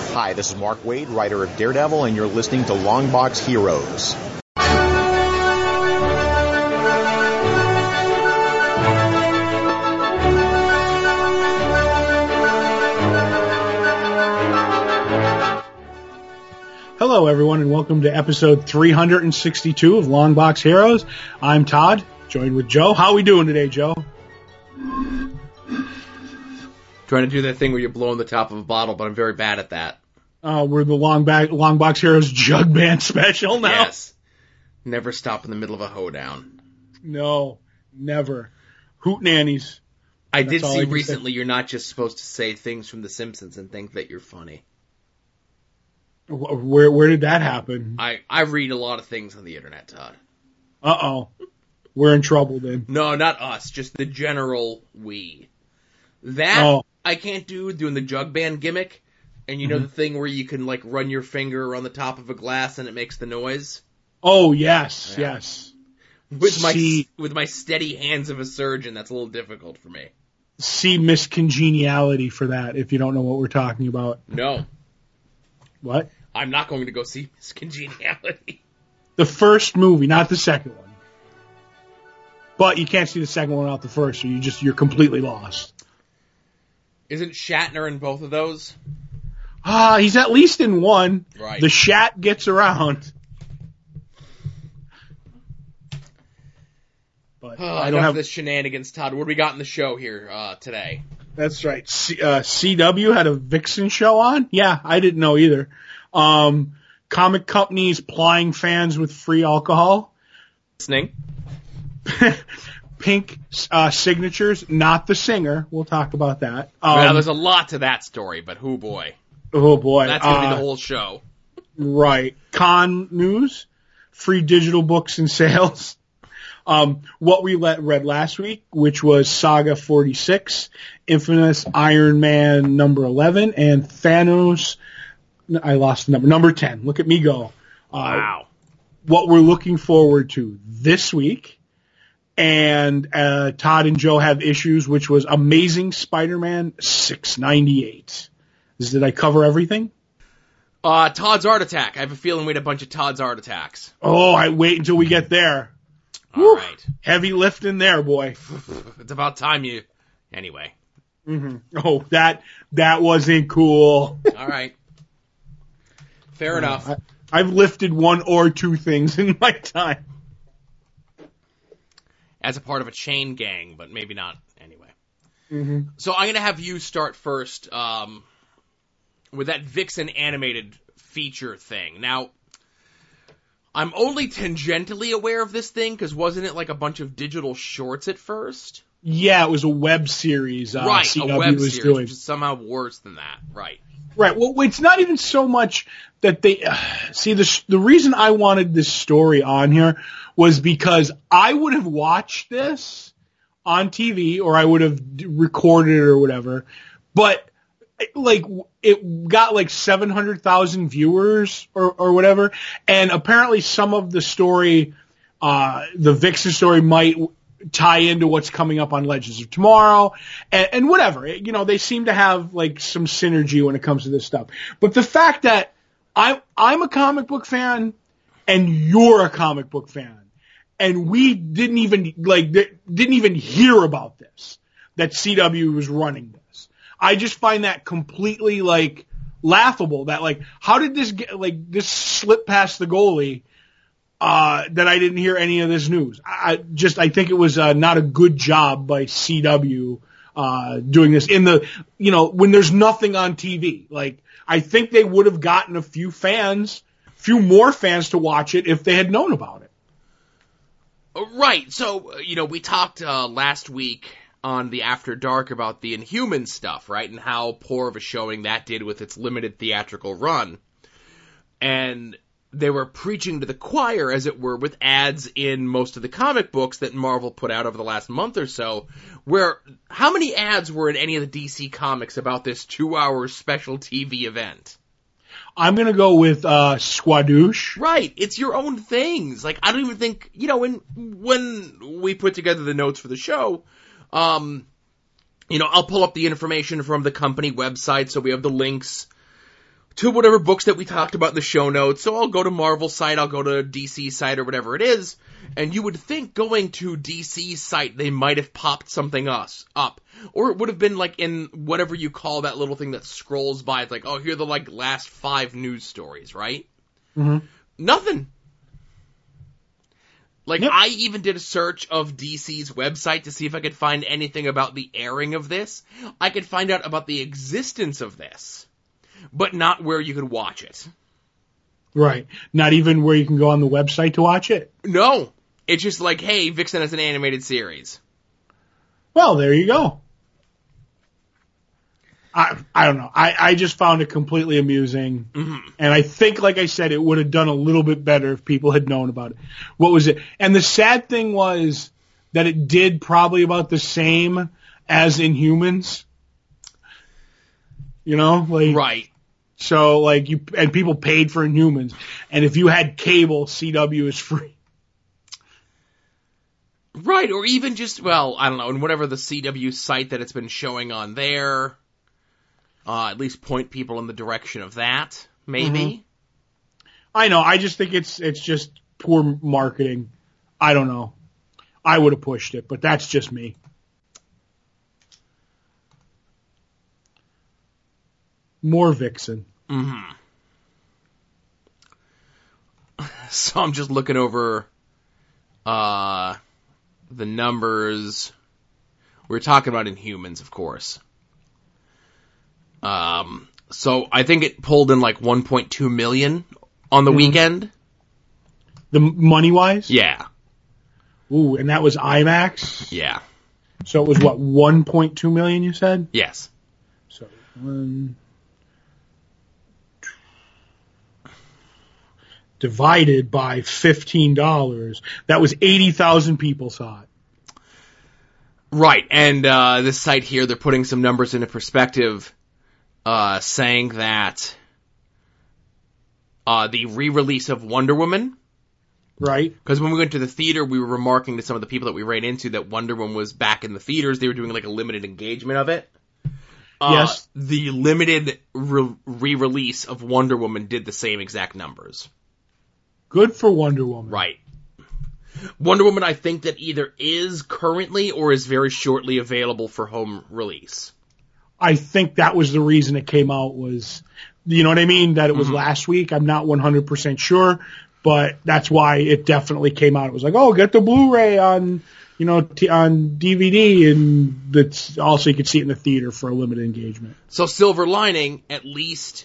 Hi, this is Mark Waid, writer of Daredevil, and you're listening to Longbox Heroes. Hello, everyone, and welcome to episode 362 of Longbox Heroes. I'm Todd, joined with Joe. How are we doing today, Joe? Trying to do that thing where you're blowing the top of a bottle, but I'm very bad at that. We're the Longbox Heroes Jug Band special now. Yes. Never stop in the middle of a hoedown. No, never. Hoot nannies. I did see recently you're not just supposed to say things from The Simpsons and think that you're funny. Where did that happen? I read a lot of things on the internet, Todd. Uh-oh. We're in trouble then. No, not us. Just the general we. That I can't do, doing the jug band gimmick. And you know the thing where you can like run your finger on the top of a glass and it makes the noise? Oh, yes, yeah. Yes. With my steady hands of a surgeon, that's a little difficult for me. See Miscongeniality for that, if you don't know what we're talking about. No. What? I'm not going to go see Miscongeniality. The first movie, not the second one. But you can't see the second one without the first, so you're completely lost. Isn't Shatner in both of those? He's at least in one. Right. The Shat gets around. But I don't have this shenanigans, Todd. What do we got in the show here today? That's right. CW had a Vixen show on? Yeah, I didn't know either. Comic companies plying fans with free alcohol. Listening. Pink signatures, not the singer. We'll talk about that. Well, there's a lot to that story, but oh boy. Oh boy. That's going to be the whole show. Right. Con news, free digital books and sales. What we read last week, which was Saga 46, Infamous Iron Man number 11, and Thanos, I lost the number 10. Look at me go. Wow. What we're looking forward to this week. And Todd and Joe have issues, which was Amazing Spider-Man 698. Did I cover everything? Todd's Art Attack. I have a feeling we had a bunch of Todd's Art Attacks. Oh, I wait until we get there. All right. Heavy lifting there, boy. It's about time you... Anyway. Mm-hmm. Oh, that wasn't cool. All right. Fair enough. I've lifted one or two things in my time. As a part of a chain gang, but maybe not anyway. Mm-hmm. So I'm going to have you start first with that Vixen animated feature thing. Now, I'm only tangentially aware of this thing, because wasn't it like a bunch of digital shorts at first? Yeah, it was a web series. Right, CW a web was series, doing. which is somehow worse than that. Right. Right. Well, it's not even so much that they see the reason I wanted this story on here was because I would have watched this on TV or I would have recorded it or whatever, but like it got like 700,000 viewers or whatever, and apparently some of the story, the Vixen story might tie into what's coming up on Legends of Tomorrow and whatever. You know, they seem to have like some synergy when it comes to this stuff. But the fact that I'm a comic book fan and you're a comic book fan and we didn't even hear about this, that CW was running this. I just find that completely like laughable that like, how did this get like this slip past the goalie? That I didn't hear any of this news. I think it was not a good job by CW doing this in the, you know, when there's nothing on TV. Like, I think they would have gotten a few more fans to watch it if they had known about it. Right. So, you know, we talked last week on the After Dark about the Inhuman stuff, right? And how poor of a showing that did with its limited theatrical run. And they were preaching to the choir, as it were, with ads in most of the comic books that Marvel put out over the last month or so, where how many ads were in any of the DC comics about this 2-hour special TV event? I'm going to go with Squadoosh. Right. It's your own things. Like, I don't even think, you know, when we put together the notes for the show, you know, I'll pull up the information from the company website, so we have the links to whatever books that we talked about in the show notes. So I'll go to Marvel's site, I'll go to DC's site or whatever it is, and you would think going to DC's site they might have popped something up. Or it would have been like in whatever you call that little thing that scrolls by. It's like, oh, here are the like last 5 news stories, right? Mm-hmm. Nothing. Like, Yep. I even did a search of DC's website to see if I could find anything about the airing of this. I could find out about the existence of this, but not where you could watch it. Right. Not even where you can go on the website to watch it. No. It's just like, hey, Vixen has an animated series. Well, there you go. I don't know. I just found it completely amusing. Mm-hmm. And I think, like I said, it would have done a little bit better if people had known about it. What was it? And the sad thing was that it did probably about the same as Inhumans. You know? Like, Right. So, like, and people paid for Inhumans. And if you had cable, CW is free. Right, or even just, well, I don't know, in whatever the CW site that it's been showing on there, at least point people in the direction of that, maybe. Mm-hmm. I know, I just think it's just poor marketing. I don't know. I would have pushed it, but that's just me. More Vixen. Mm-hmm. So I'm just looking over, the numbers. We're talking about Inhumans, of course. So I think it pulled in like 1.2 million on the weekend. The money-wise? Yeah. Ooh, and that was IMAX? Yeah. So it was what, 1.2 million you said? Yes. So, divided by $15. That was 80,000 people saw it. Right, and this site here, they're putting some numbers into perspective, saying that the re-release of Wonder Woman, right? Because when we went to the theater, we were remarking to some of the people that we ran into that Wonder Woman was back in the theaters. They were doing like a limited engagement of it. Yes. The limited re-release of Wonder Woman did the same exact numbers. Good for Wonder Woman. Right. Wonder Woman, I think that either is currently or is very shortly available for home release. I think that was the reason it came out was, you know what I mean? That it was last week. I'm not 100% sure, but that's why it definitely came out. It was like, oh, get the Blu-ray on, you know, on DVD, and that's also you could see it in the theater for a limited engagement. So silver lining, at least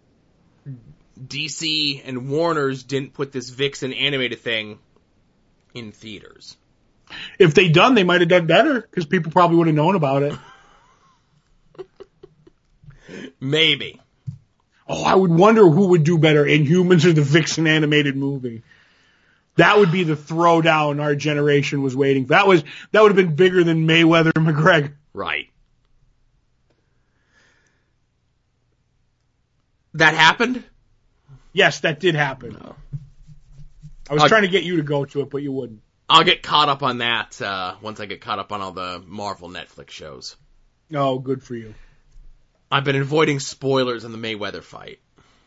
DC and Warner's didn't put this Vixen animated thing in theaters. If they'd done, they might have done better because people probably would have known about it. Maybe. Oh, I would wonder who would do better, Inhumans or the Vixen animated movie. That would be the throwdown our generation was waiting for. That would have been bigger than Mayweather and McGregor. Right. That happened? Yes, that did happen. No. I was trying to get you to go to it, but you wouldn't. I'll get caught up on that once I get caught up on all the Marvel Netflix shows. Oh, good for you. I've been avoiding spoilers in the Mayweather fight.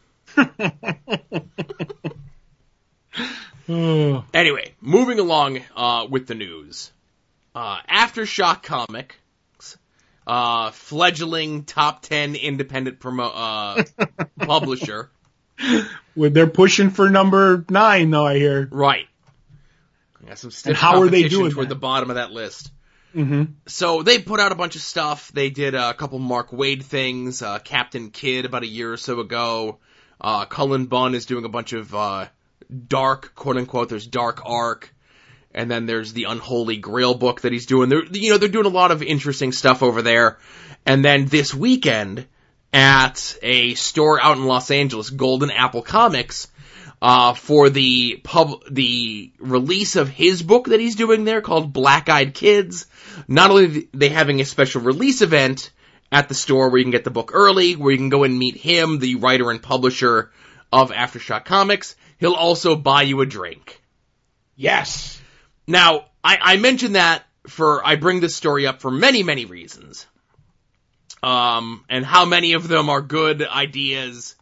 Anyway, moving along with the news. Aftershock Comics, fledgling top 10 independent publisher. Well, they're pushing for number 9, though, I hear. Right. Got some stiff and how are they competition doing toward that? the bottom of that list. Mm-hmm. So they put out a bunch of stuff. They did a couple Mark Waid things, Captain Kidd about a year or so ago. Cullen Bunn is doing a bunch of dark, quote unquote. There's Dark Arc, and then there's the Unholy Grail book that he's doing. They're doing a lot of interesting stuff over there. And then this weekend at a store out in Los Angeles, Golden Apple Comics, for the release of his book that he's doing there called Black Eyed Kids. Not only are they having a special release event at the store where you can get the book early, where you can go and meet him, the writer and publisher of Aftershock Comics, he'll also buy you a drink. Yes. Now, I mentioned that I bring this story up for many, many reasons. And how many of them are good ideas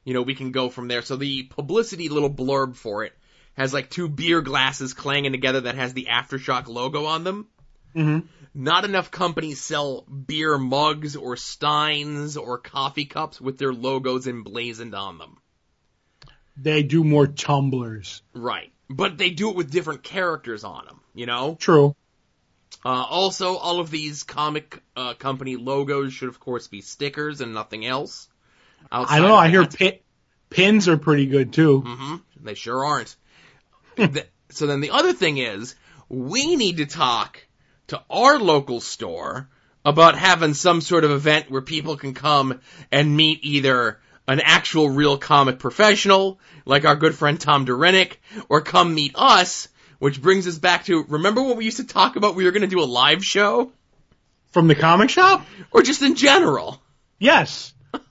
we can go from there. So the publicity little blurb for it has like 2 beer glasses clanging together that has the Aftershock logo on them. Mm-hmm. Not enough companies sell beer mugs or steins or coffee cups with their logos emblazoned on them. They do more tumblers. Right. But they do it with different characters on them, True. Also, all of these comic company logos should, of course, be stickers and nothing else. I don't know. I hear pins are pretty good, too. Mm-hmm. They sure aren't. So then the other thing is, we need to talk to our local store about having some sort of event where people can come and meet either an actual real comic professional, like our good friend Tom Derenick, or come meet us, which brings us back to, remember when we used to talk about we were going to do a live show? From the comic shop? Or just in general? Yes.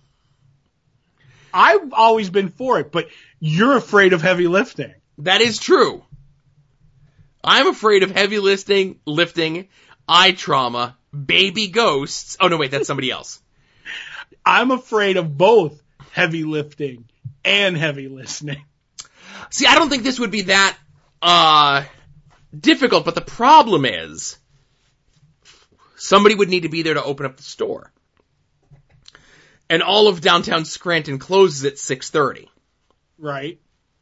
I've always been for it, but you're afraid of heavy lifting. That is true. I'm afraid of heavy lifting, eye trauma, baby ghosts. Oh, no, wait, that's somebody else. I'm afraid of both heavy lifting and heavy listening. See, I don't think this would be that difficult, but the problem is somebody would need to be there to open up the store. And all of downtown Scranton closes at 6:30. Right.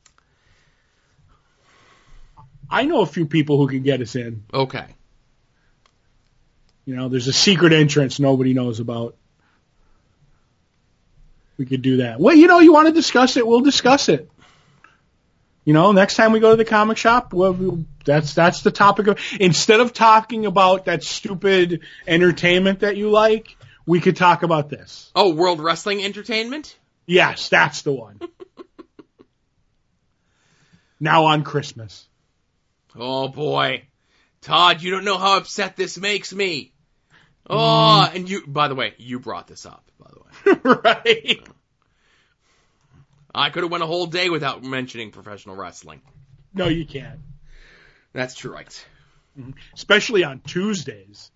I know a few people who can get us in. Okay. There's a secret entrance nobody knows about. We could do that. Well, you want to discuss it, we'll discuss it. Next time we go to the comic shop, that's the topic of, instead of talking about that stupid entertainment that you like, we could talk about this. Oh, World Wrestling Entertainment? Yes, that's the one. Now on Christmas. Oh boy. Todd, you don't know how upset this makes me. Oh, and by the way, you brought this up, by the way. Right. I could have went a whole day without mentioning professional wrestling. No, you can't. That's true, right. Especially on Tuesdays.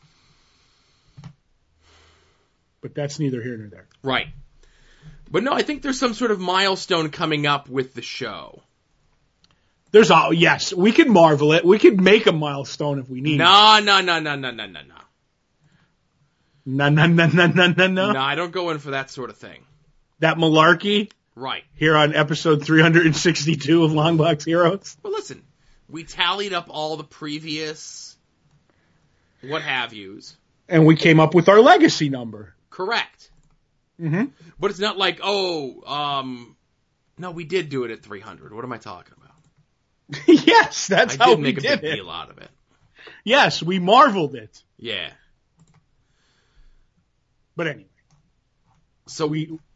But that's neither here nor there. Right. But no, I think there's some sort of milestone coming up with the show. Yes, we can marvel it. We could make a milestone if we need. No. No. No, I don't go in for that sort of thing. That malarkey? Right. Here on episode 362 of Longbox Heroes? Well, listen, we tallied up all the previous what have yous. And we came up with our legacy number. Correct. Mm-hmm. But it's not like, no, we did do it at 300. What am I talking about? Yes, that's how we did it. I did make a big deal out of it. Yes, we marveled it. Yeah. But anyway. So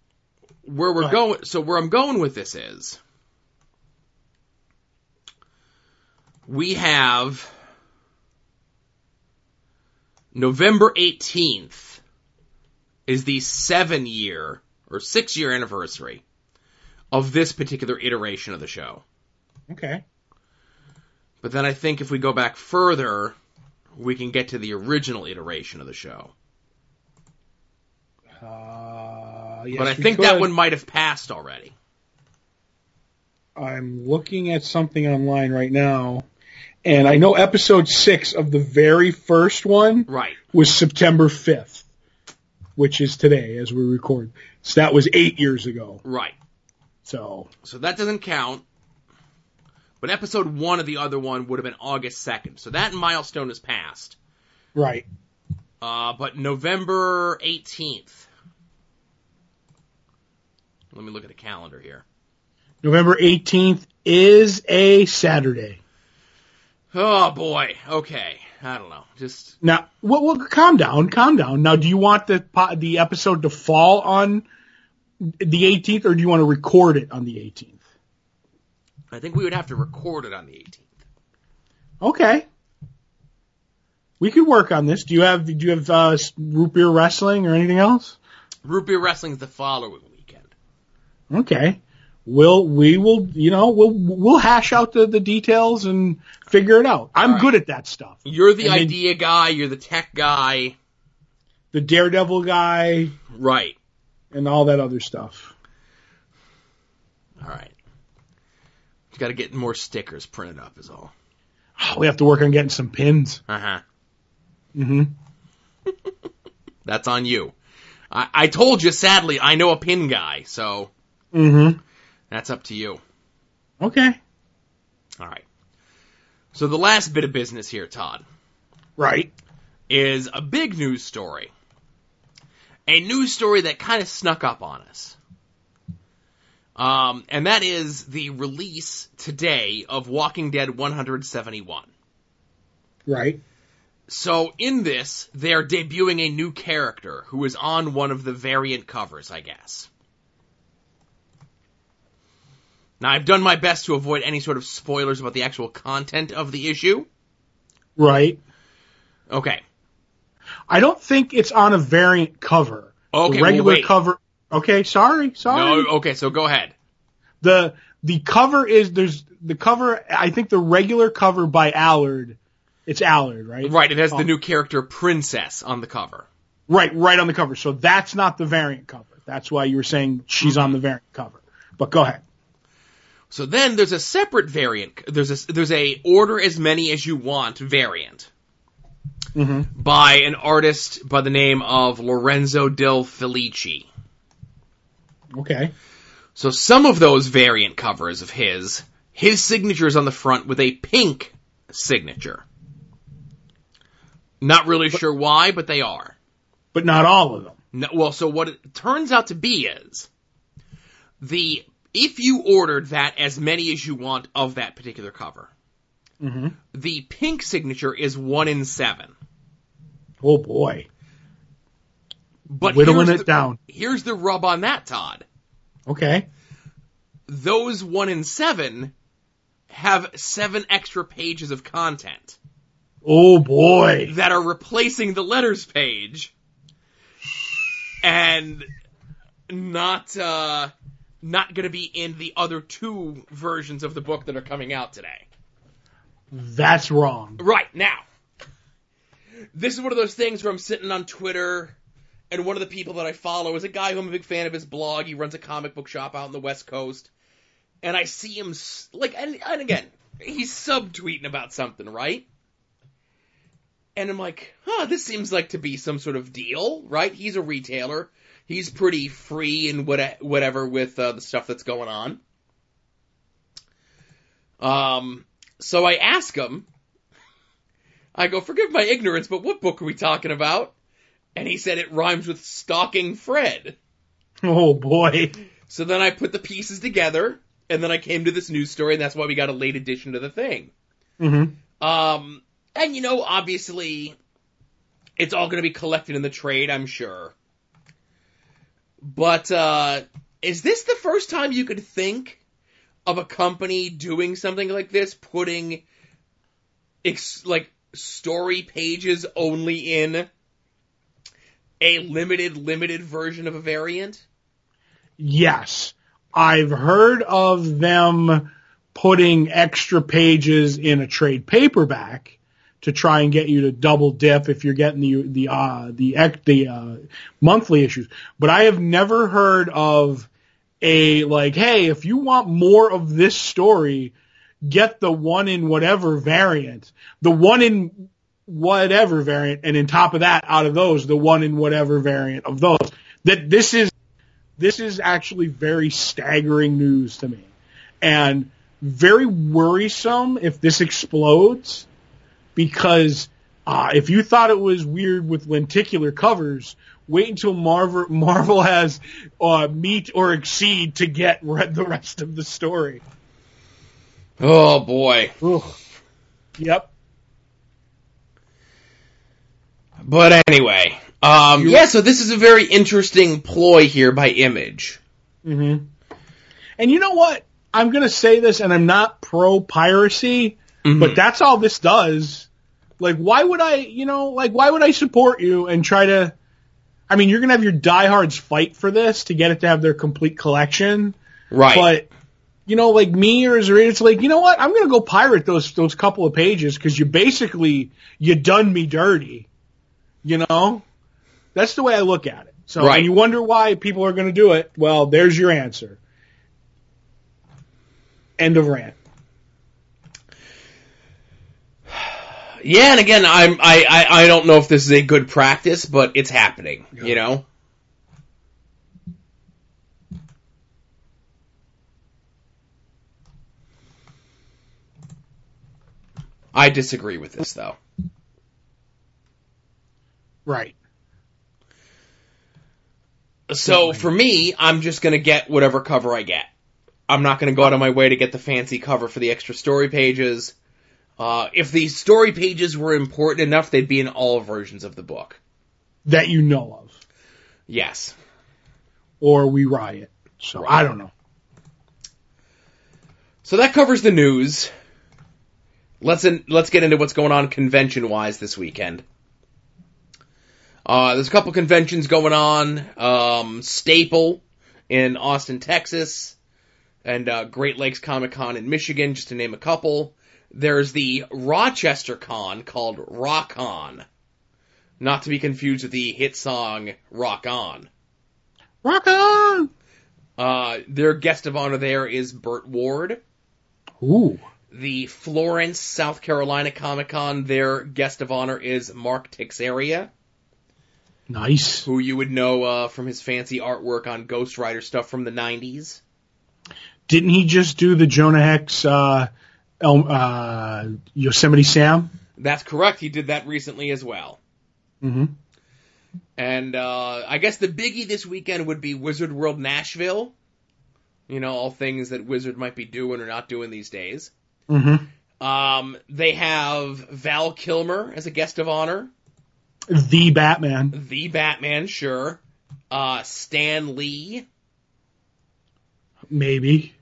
where I'm going with this is, we have November 18th is the 7-year or 6-year anniversary of this particular iteration of the show. Okay. But then I think if we go back further, we can get to the original iteration of the show. Yes, but I think that one might have passed already. I'm looking at something online right now, and I know episode 6 of the very first one was September 5th, which is today as we record. So that was 8 years ago. Right. So that doesn't count. But episode 1 of the other one would have been August 2nd. So that milestone is passed. Right. But November 18th. Let me look at a calendar here. November 18th is a Saturday. Oh, boy. Okay. I don't know. Just now, well, calm down. Now, do you want the episode to fall on the 18th, or do you want to record it on the 18th? I think we would have to record it on the 18th. Okay. We could work on this. Do you have Root Beer Wrestling or anything else? Root Beer Wrestling is the following weekend. Okay. We'll hash out the details and figure it out. I'm good at that stuff. You're the idea guy. You're the tech guy. The Daredevil guy. Right. And all that other stuff. Got to get more stickers printed up is all. We have to work on getting some pins. Uh-huh. Mm-hmm. That's on you. I told you, sadly, I know a pin guy, so that's up to you. Okay. All right. So the last bit of business here, Todd, Right. is a big news story. A news story that kind of snuck up on us. And that is the release today of Walking Dead 171. Right. So in this, they're debuting a new character who is on one of the variant covers, I guess. Now, I've done my best to avoid any sort of spoilers about the actual content of the issue. Right. Okay. I don't think it's on a variant cover. Okay, the regular wait. cover. Okay, sorry. No, okay, so go ahead. The cover is the cover. I think the regular cover by Allard. It's Allard, right? Right, it has the new character Princess on the cover. Right on the cover. So that's not the variant cover. That's why you were saying she's on the variant cover. But go ahead. So then there's a separate variant. There's a order as many as you want variant. By an artist by the name of Lorenzo Del Felici. Okay. So some of those variant covers of his signature is on the front with a pink signature. Not really sure why, but they are. But not all of them. No, well, so what it turns out to be is, if you ordered that as many as you want of that particular cover, the pink signature is 1 in 7. Oh boy. But whittling it down. Here's the rub on that, Todd. Okay. Those 1 in 7 have 7 extra pages of content. Oh boy. That are replacing the letters page. And not going to be in the other 2 versions of the book that are coming out today. That's wrong. Right, now. This is one of those things where I'm sitting on Twitter, and one of the people that I follow is a guy who I'm a big fan of his blog. He runs a comic book shop out in the West Coast. And I see him, and again, he's subtweeting about something, right? And I'm like, this seems like to be some sort of deal, right? He's a retailer. He's pretty free and whatever with the stuff that's going on. So I ask him, I go, forgive my ignorance, but what book are we talking about? And he said it rhymes with Stalking Fred. Oh boy. So then I put the pieces together, and then I came to this news story, and that's why we got a late addition to the thing. And obviously, it's all going to be collected in the trade, I'm sure. But, is this the first time you could think of a company doing something like this, putting, story pages only in a limited version of a variant? Yes. I've heard of them putting extra pages in a trade paperback to try and get you to double dip if you're getting the monthly issues. But I have never heard of hey, if you want more of this story, get the 1 in whatever variant. The 1 in whatever variant, and on top of that, out of those, the 1 in whatever variant of those. That this is actually very staggering news to me. And very worrisome if this explodes, because if you thought it was weird with lenticular covers, wait until Marvel has meet or exceed to get the rest of the story. Oh boy. Ugh. Yep. But anyway, so this is a very interesting ploy here by Image. And you know what? I'm going to say this, and I'm not pro-piracy, but that's all this does. Why would I support you and try to, you're going to have your diehards fight for this to get it to have their complete collection. Right. But, me or it's you know what? I'm going to go pirate those couple of pages because you done me dirty. That's the way I look at it. So, right. And you wonder why people are going to do it. Well, there's your answer. End of rant. Yeah, and again, I don't know if this is a good practice, but it's happening, you know? I disagree with this, though. Right. So, for me, I'm just gonna get whatever cover I get. I'm not gonna go out of my way to get the fancy cover for the extra story pages. If the story pages were important enough, they'd be in all versions of the book. That you know of. Yes. Or we riot. So, I don't know. So that covers the news. Let's get into what's going on convention-wise this weekend. There's a couple conventions going on. Staple in Austin, Texas, and Great Lakes Comic Con in Michigan, just to name a couple. There's the Rochester Con called Rock On. Not to be confused with the hit song Rock On. Rock on! Their guest of honor there is Burt Ward. Ooh. The Florence, South Carolina Comic Con, their guest of honor is Mark Teixeira. Nice. Who you would know from his fancy artwork on Ghost Rider stuff from the 90s. Didn't he just do the Jonah Hex Yosemite Sam? That's correct. He did that recently as well. Mm-hmm. And I guess the biggie this weekend would be Wizard World Nashville. You know, all things that Wizard might be doing or not doing these days. Mm-hmm. They have Val Kilmer as a guest of honor. The Batman. The Batman, sure. Stan Lee. Maybe.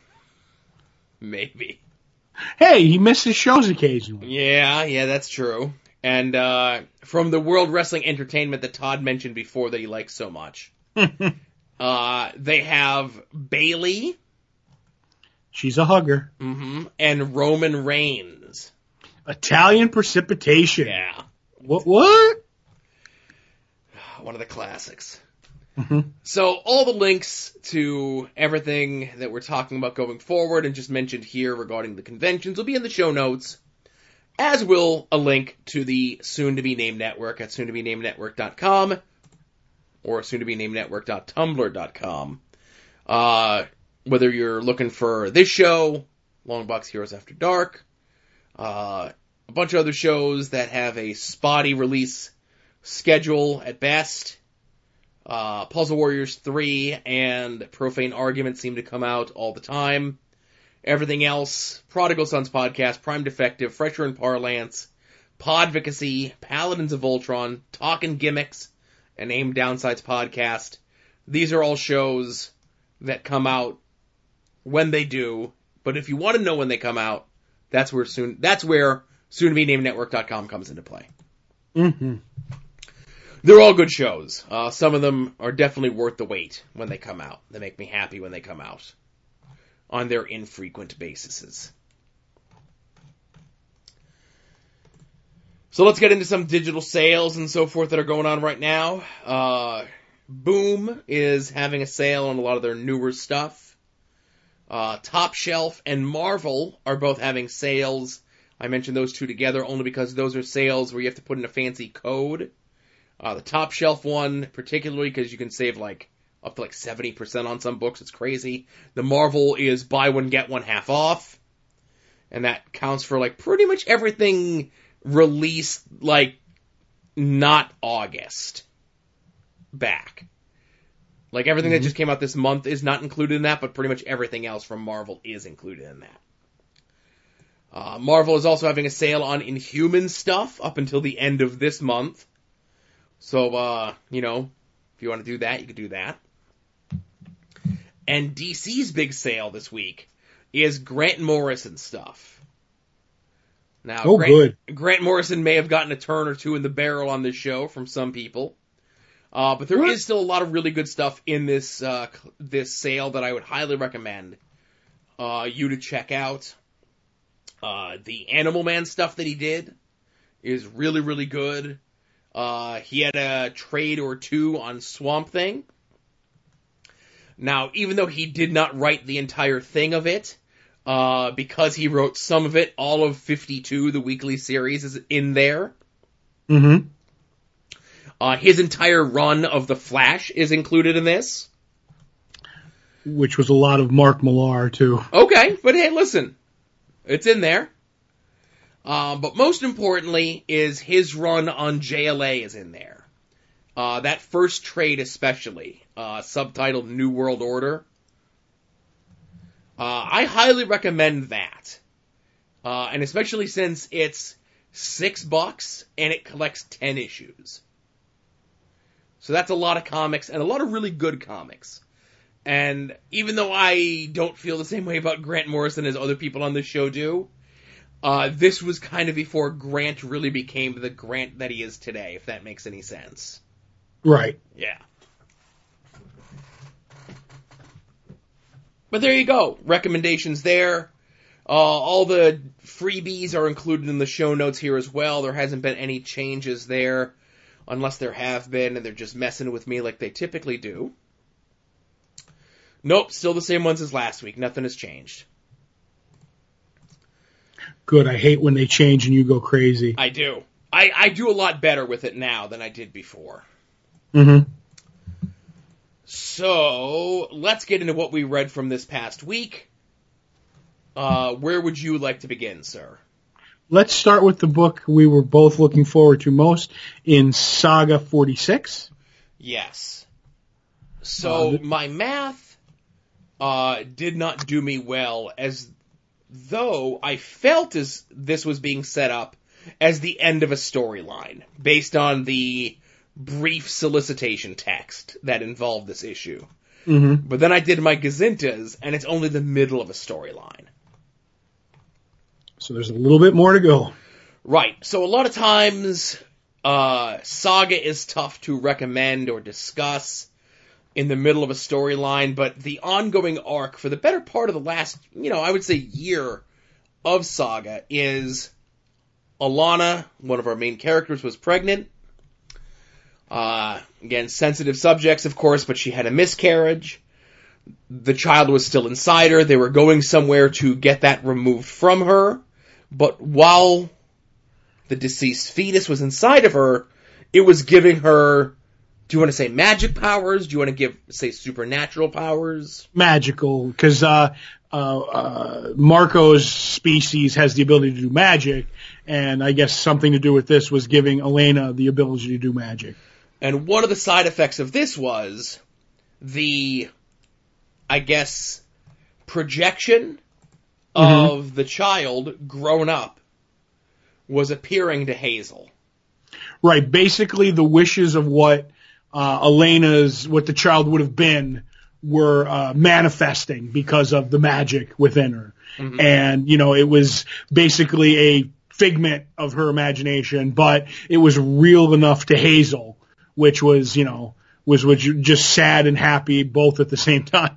Maybe. Hey, he misses shows occasionally. Yeah, that's true. And from the World Wrestling Entertainment that Todd mentioned before that he likes so much. They have Bayley. She's a hugger. Mm-hmm. And Roman Reigns. Italian Precipitation. Yeah. What? One of the classics. Mm-hmm. So all the links to everything that we're talking about going forward and just mentioned here regarding the conventions will be in the show notes, as will a link to the soon-to-be-named network at soon-to-be-named-network.com or soon-to-be-named-network.tumblr.com. Whether you're looking for this show, Long Box Heroes After Dark, a bunch of other shows that have a spotty release schedule at best. Puzzle Warriors 3 and Profane Argument seem to come out all the time. Everything else, Prodigal Sons Podcast, Prime Defective, Fresher in Parlance, Podvocacy, Paladins of Voltron, Talkin' Gimmicks, and Aim Downsides Podcast. These are all shows that come out when they do, but if you want to know when they come out, that's where soon-to-be-named-network.com comes into play. Mm-hmm. They're all good shows. Some of them are definitely worth the wait when they come out. They make me happy when they come out on their infrequent bases. So let's get into some digital sales and so forth that are going on right now. Boom is having a sale on a lot of their newer stuff. Top Shelf and Marvel are both having sales. I mentioned those two together only because those are sales where you have to put in a fancy code. The Top Shelf one, particularly because you can save up to 70% on some books. It's crazy. The Marvel is buy one, get one half off. And that counts for pretty much everything released not August back. Everything that just came out this month is not included in that, but pretty much everything else from Marvel is included in that. Marvel is also having a sale on Inhuman stuff up until the end of this month. So, if you want to do that, you can do that. And DC's big sale this week is Grant Morrison stuff. Now, Grant Morrison may have gotten a turn or two in the barrel on this show from some people. But there is still a lot of really good stuff in this sale that I would highly recommend you to check out. The Animal Man stuff that he did is really, really good. He had a trade or two on Swamp Thing. Now, even though he did not write the entire thing of it, Because he wrote some of it, all of 52, the weekly series, is in there. Mm-hmm. His entire run of The Flash is included in this. Which was a lot of Mark Millar, too. Okay, but hey, listen. It's in there. But most importantly is his run on JLA is in there. That first trade especially, subtitled New World Order. I highly recommend that. And especially since it's $6 and it collects 10 issues. So that's a lot of comics and a lot of really good comics. And even though I don't feel the same way about Grant Morrison as other people on this show do, this was kind of before Grant really became the Grant that he is today, if that makes any sense. Right. Yeah. But there you go. Recommendations there. All the freebies are included in the show notes here as well. There hasn't been any changes there, unless there have been, and they're just messing with me like they typically do. Nope, still the same ones as last week. Nothing has changed. Good. I hate when they change and you go crazy. I do. I do a lot better with it now than I did before. Mm-hmm. So, let's get into what we read from this past week. Where would you like to begin, sir? Let's start with the book we were both looking forward to most in Saga 46. Yes. So, my math did not do me well, as though I felt as this was being set up as the end of a storyline, based on the brief solicitation text that involved this issue. Mm-hmm. But then I did my gazintas, and it's only the middle of a storyline. So there's a little bit more to go. Right. So a lot of times, Saga is tough to recommend or discuss in the middle of a storyline, but the ongoing arc for the better part of the last, I would say year of Saga is Alana, one of our main characters, was pregnant. Again, sensitive subjects, of course, but she had a miscarriage. The child was still inside her. They were going somewhere to get that removed from her. But while the deceased fetus was inside of her, it was giving her, do you want to say magic powers? Do you want to say supernatural powers? Magical, because Marco's species has the ability to do magic, and I guess something to do with this was giving Elena the ability to do magic. And one of the side effects of this was the, I guess, projection of the child grown up was appearing to Hazel. Right. Basically, the wishes of what what the child would have been were manifesting because of the magic within her. Mm-hmm. And, it was basically a figment of her imagination, but it was real enough to Hazel, which was, was just sad and happy both at the same time.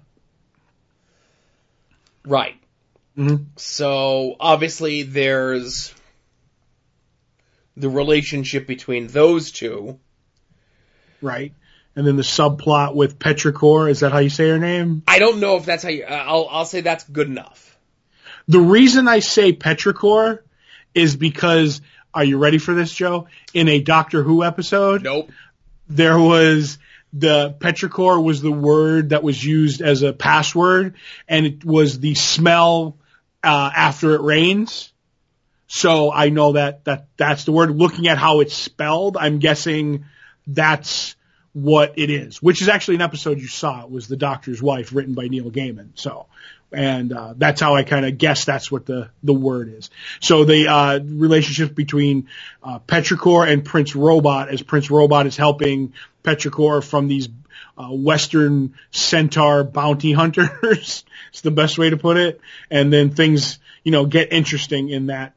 Right. Mm-hmm. So, obviously, there's the relationship between those two. Right. And then the subplot with Petrichor, is that how you say her name? I don't know if that's how you, I'll say that's good enough. The reason I say Petrichor is because, are you ready for this, Joe? In a Doctor Who episode, Nope. There was the Petrichor was the word that was used as a password, and it was the smell after it rains. So I know that's the word. Looking at how it's spelled, I'm guessing that's what it is, which is actually an episode you saw. It was The Doctor's Wife, written by Neil Gaiman. So, and that's how I kind of guess that's what the word is. So the relationship between Petrichor and Prince Robot, as Prince Robot is helping Petrichor from these Western Centaur bounty hunters. It's the best way to put it. And then things, get interesting in that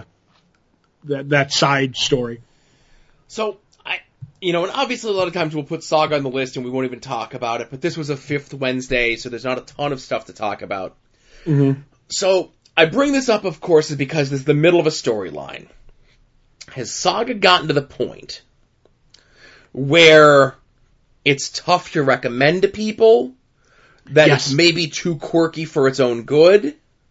side story. So, and obviously a lot of times we'll put Saga on the list and we won't even talk about it, but this was a fifth Wednesday, so there's not a ton of stuff to talk about. Mm-hmm. So, I bring this up, of course, is because this is the middle of a storyline. Has Saga gotten to the point where it's tough to recommend to people, that it's maybe too quirky for its own good?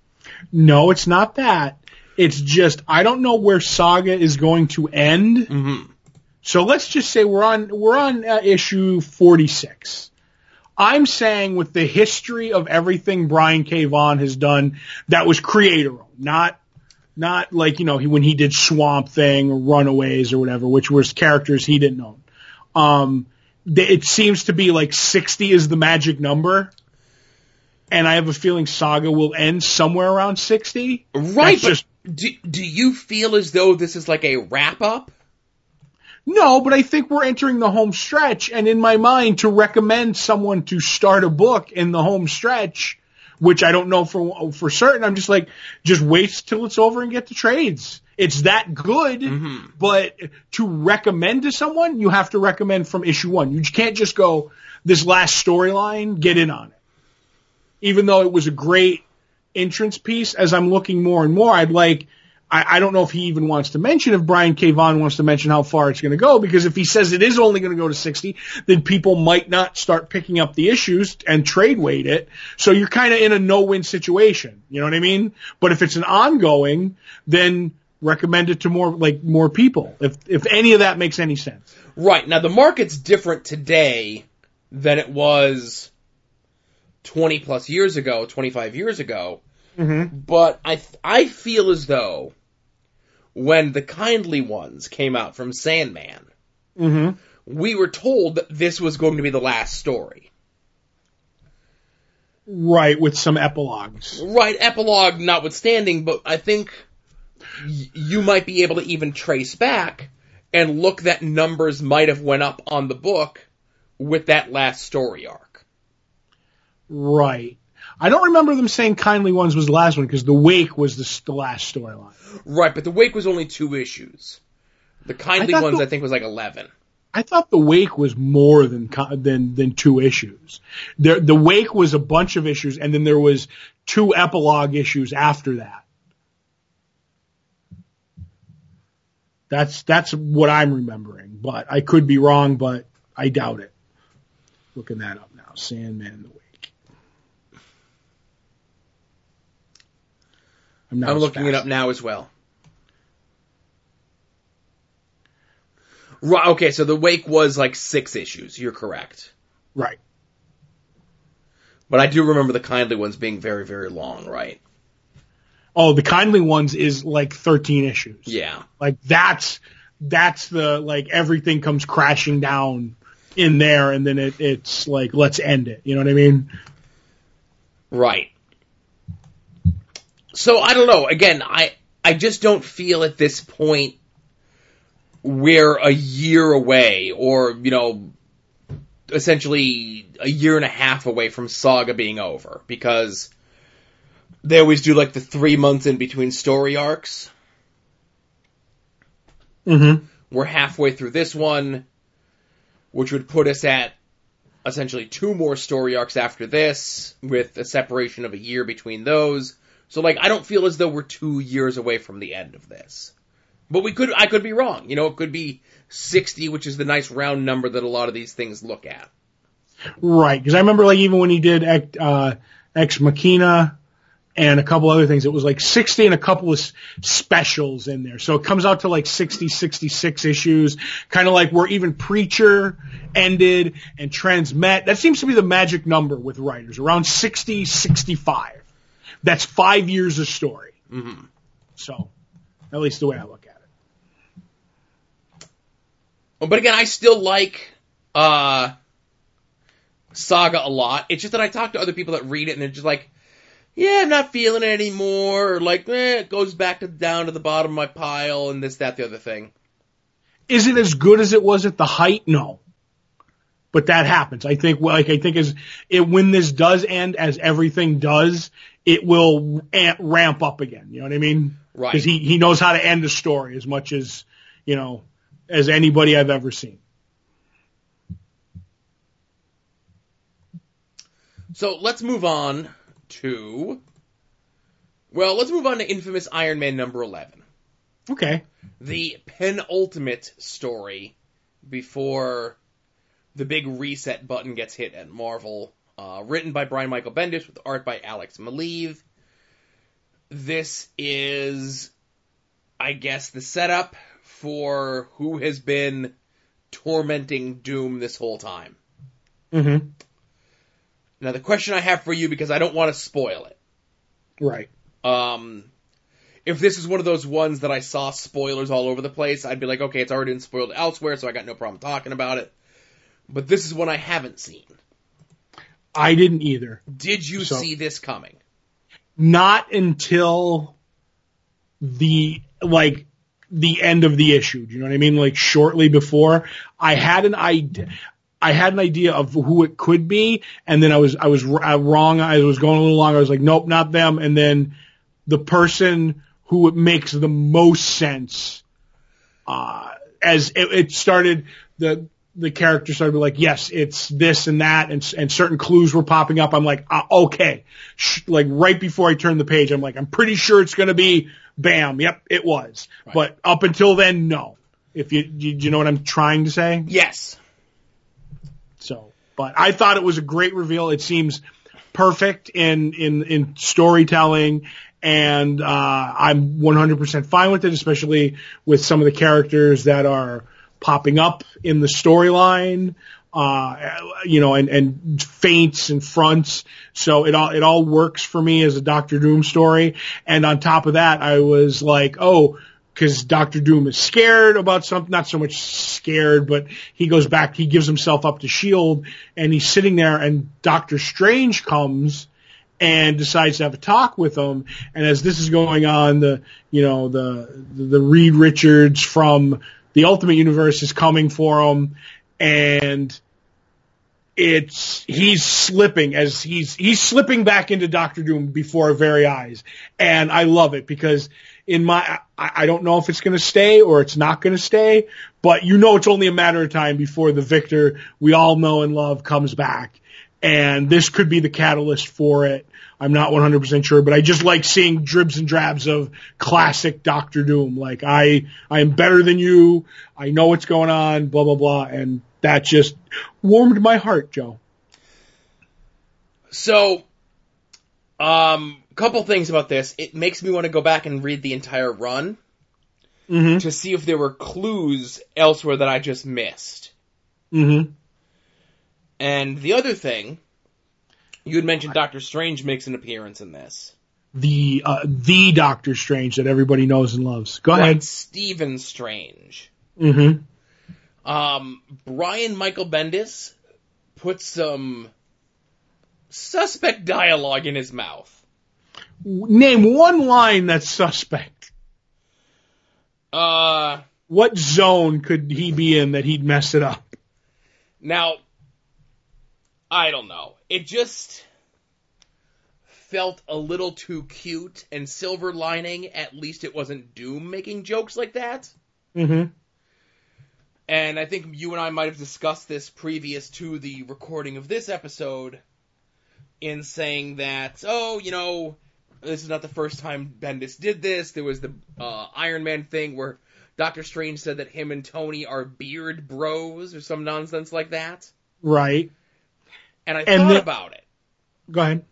No, it's not that. It's just I don't know where Saga is going to end. Mm-hmm. So let's just say we're on issue 46. I'm saying with the history of everything Brian K. Vaughan has done that was creator-owned, not like, when he did Swamp Thing or Runaways or whatever, which was characters he didn't own. It seems to be like 60 is the magic number. And I have a feeling Saga will end somewhere around 60. Right, do you feel as though this is like a wrap-up? No, but I think we're entering the home stretch, and in my mind, to recommend someone to start a book in the home stretch, which I don't know for certain, I'm just like, just wait till it's over and get the trades. It's that good, but to recommend to someone, you have to recommend from issue 1. You can't just go, this last storyline, get in on it. Even though it was a great entrance piece, as I'm looking more and more, I don't know if he even wants to mention, if Brian K. Vaughan wants to mention how far it's going to go, because if he says it is only going to go to 60, then people might not start picking up the issues and trade weight it. So you're kind of in a no-win situation. You know what I mean? But if it's an ongoing, then recommend it to more people, if any of that makes any sense. Right. Now, the market's different today than it was 20 plus years ago, 25 years ago. Mm-hmm. But I feel as though when the Kindly Ones came out from Sandman, we were told that this was going to be the last story. Right, with some epilogues. Right, epilogue notwithstanding, but I think you might be able to even trace back and look that numbers might have went up on the book with that last story arc. Right. I don't remember them saying Kindly Ones was the last one, because The Wake was the last storyline. Right, but The Wake was only 2 issues. The Kindly Ones, I think, was like 11. I thought The Wake was more than 2 issues. The Wake was a bunch of issues, and then there was 2 epilogue issues after that. That's what I'm remembering, but I could be wrong, but I doubt it. Looking that up now. Sandman, The Wake. I'm looking it up now as well. Right, okay, so The Wake was like 6 issues. You're correct. Right. But I do remember the Kindly Ones being very, very long, right? Oh, the Kindly Ones is like 13 issues. Yeah. Like that's the, like, everything comes crashing down in there, and then it's like, let's end it. You know what I mean? Right. So, I don't know. Again, I just don't feel at this point we're a year away, or, essentially a year and a half away from Saga being over, because they always do like the 3 months in between story arcs. Mm-hmm. We're halfway through this one, which would put us at essentially 2 more story arcs after this, with a separation of a year between those. So, I don't feel as though we're 2 years away from the end of this. But I could be wrong. It could be 60, which is the nice round number that a lot of these things look at. Right, because I remember, even when he did Ex Machina and a couple other things, it was 60 and a couple of specials in there. So it comes out to 60, 66 issues, kind of like where even Preacher ended and Transmet. That seems to be the magic number with writers, around 60, 65. That's 5 years of story. Mm-hmm. So, at least the way I look at it. But again, I still like Saga a lot. It's just that I talk to other people that read it and they're just like, yeah, I'm not feeling it anymore. Or it goes back down to the bottom of my pile and this, that, the other thing. Is it as good as it was at the height? No. But that happens. I think when this does end, as everything does, it will ramp up again. You know what I mean? Right. Because he knows how to end a story as much as, as anybody I've ever seen. So let's move on to Infamous Iron Man number 11. Okay. The penultimate story before the big reset button gets hit at Marvel. Written by Brian Michael Bendis with art by Alex Maleev. this is, I guess, the setup for who has been tormenting Doom this whole time. Mm-hmm. Now, the question I have for you, because I don't want to spoil it. Right. If this is one of those ones that I saw spoilers all over the place, I'd be like, okay, it's already been spoiled elsewhere, so I got no problem talking about it. But this is one I haven't seen. I didn't either. Did you see this coming? Not until the end of the issue. Do you know what I mean? Like shortly before, I had an idea of who it could be, and then I was wrong. I was going a little long. I was like, nope, not them. And then the person who it makes the most sense, as it started, the character started to be like, yes, it's this and that, and certain clues were popping up. I'm like, okay. Like right before I turned the page, I'm like, I'm pretty sure it's going to be bam. Yep, it was. Right. But up until then, no. If you know what I'm trying to say? Yes. So, but I thought it was a great reveal. It seems perfect in storytelling, and I'm 100% fine with it, especially with some of the characters that are popping up in the storyline, and feints and fronts. So it all works for me as a Doctor Doom story. And on top of that, I was like, because Doctor Doom is scared about something, not so much scared, but he goes back, he gives himself up to S.H.I.E.L.D., and he's sitting there, and Doctor Strange comes and decides to have a talk with him. And as this is going on, the Reed Richards from the Ultimate Universe is coming for him, and he's slipping he's slipping back into Doctor Doom before our very eyes. And I love it because I don't know if it's going to stay or it's not going to stay, but it's only a matter of time before the Victor we all know and love comes back. And this could be the catalyst for it. I'm not 100% sure, but I just like seeing dribs and drabs of classic Doctor Doom. Like, I am better than you. I know what's going on, blah, blah, blah. And that just warmed my heart, Joe. So, couple things about this. It makes me want to go back and read the entire run to see if there were clues elsewhere that I just missed. Mm-hmm. And the other thing, you had mentioned Doctor Strange makes an appearance in this. The Doctor Strange that everybody knows and loves. Go ahead. Stephen Strange. Mm-hmm. Brian Michael Bendis put some suspect dialogue in his mouth. Name one line that's suspect. What zone could he be in that he'd mess it up? Now, I don't know. It just felt a little too cute and silver lining. At least it wasn't Doom making jokes like that. Mm-hmm. And I think you and I might have discussed this previous to the recording of this episode in saying that, this is not the first time Bendis did this. There was the Iron Man thing where Doctor Strange said that him and Tony are beard bros or some nonsense like that. Right. And I thought about it. Go ahead.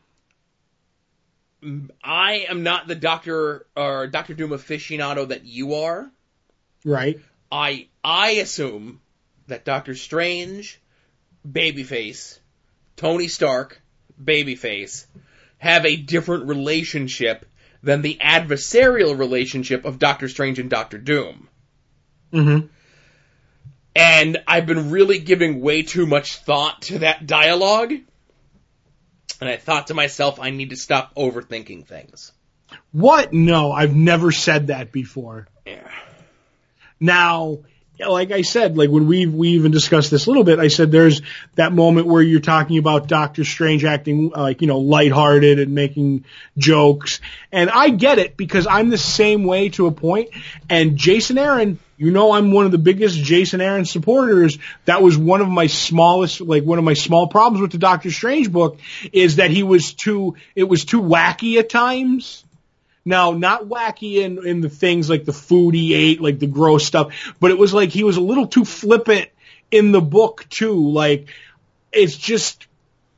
I am not the Doctor Doom aficionado that you are. Right. I assume that Doctor Strange, babyface, Tony Stark, babyface, have a different relationship than the adversarial relationship of Doctor Strange and Doctor Doom. Mm-hmm. And I've been really giving way too much thought to that dialogue. And I thought to myself, I need to stop overthinking things. What? No, I've never said that before. Yeah. Now, like I said, like when we even discussed this a little bit, I said there's that moment where you're talking about Doctor Strange acting like, lighthearted and making jokes. And I get it because I'm the same way to a point. And Jason Aaron, I'm one of the biggest Jason Aaron supporters. That was one of my small problems with the Doctor Strange book is that it was too wacky at times. Now, not wacky in the things like the food he ate, like the gross stuff, but it was like he was a little too flippant in the book too. Like, it's just,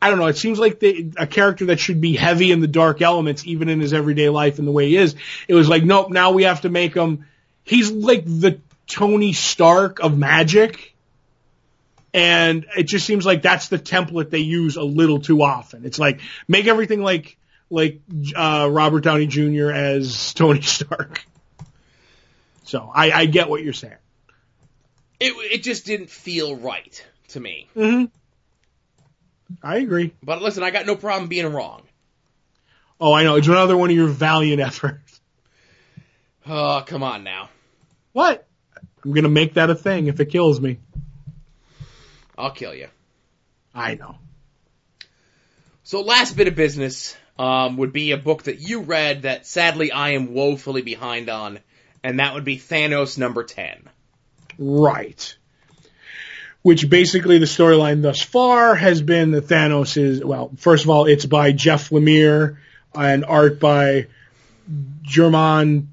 I don't know, it seems like a character that should be heavy in the dark elements, even in his everyday life and the way he is. It was like, nope, now we have to make him, he's like the Tony Stark of magic. And it just seems like that's the template they use a little too often. It's like, make everything like Robert Downey Jr. as Tony Stark. So I get what you're saying. It just didn't feel right to me. Mm-hmm. I agree. But listen, I got no problem being wrong. Oh, I know. It's another one of your valiant efforts. Oh, come on now. What? I'm going to make that a thing if it kills me. I'll kill you. I know. So last bit of business would be a book that you read that sadly I am woefully behind on, and that would be Thanos number 10. Right. Which basically the storyline thus far has been that Thanos is, well, first of all, it's by Jeff Lemire and art by Germán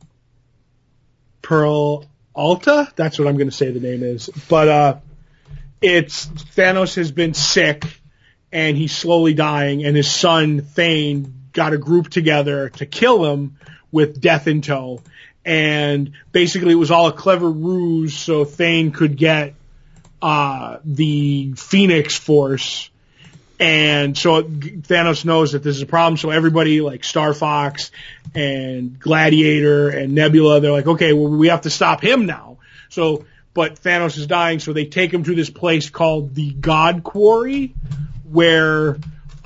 Peralta. That's what I'm going to say the name is. But it's Thanos has been sick and he's slowly dying, and his son Thane got a group together to kill him with death in tow. And basically it was all a clever ruse so Thane could get the Phoenix Force. And so Thanos knows that this is a problem. So everybody like Star Fox and Gladiator and Nebula, they're like, okay, well, we have to stop him now. So, but Thanos is dying. So they take him to this place called the God Quarry where,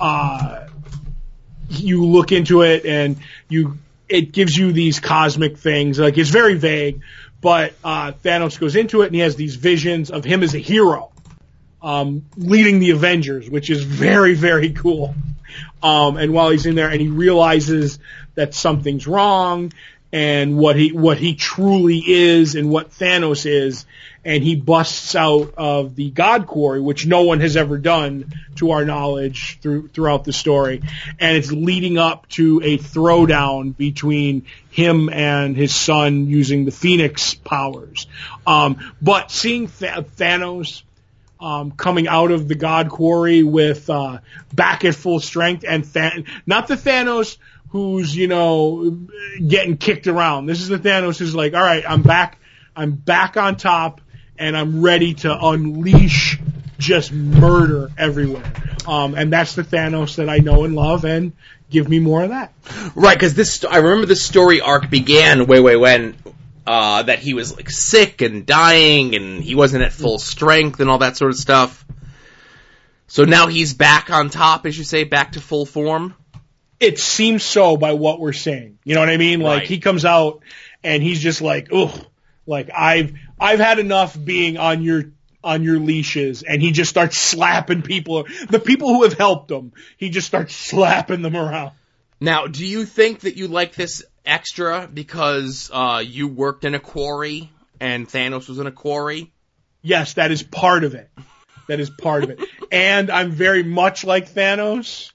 you look into it and it gives you these cosmic things. Like, it's very vague, but Thanos goes into it and he has these visions of him as a hero, leading the Avengers, which is very, very cool. And while he's in there and he realizes that something's wrong and what he truly is and what Thanos is, and he busts out of the God Quarry, which no one has ever done to our knowledge throughout the story. And it's leading up to a throwdown between him and his son using the Phoenix powers. But seeing Thanos coming out of the God Quarry with back at full strength, and not the Thanos who's, getting kicked around. This is the Thanos who's like, all right, I'm back on top, and I'm ready to unleash just murder everywhere. And that's the Thanos that I know and love, and give me more of that. Right, because I remember this story arc began way when, that he was like sick and dying, and he wasn't at full strength and all that sort of stuff. So now he's back on top, as you say, back to full form? It seems so by what we're saying. You know what I mean? Like, right. He comes out and he's just like, ugh, like I've had enough being on your leashes, and he just starts slapping people. The people who have helped him, he just starts slapping them around. Now, do you think that you like this extra because you worked in a quarry and Thanos was in a quarry? Yes, that is part of it. That is part of it. And I'm very much like Thanos.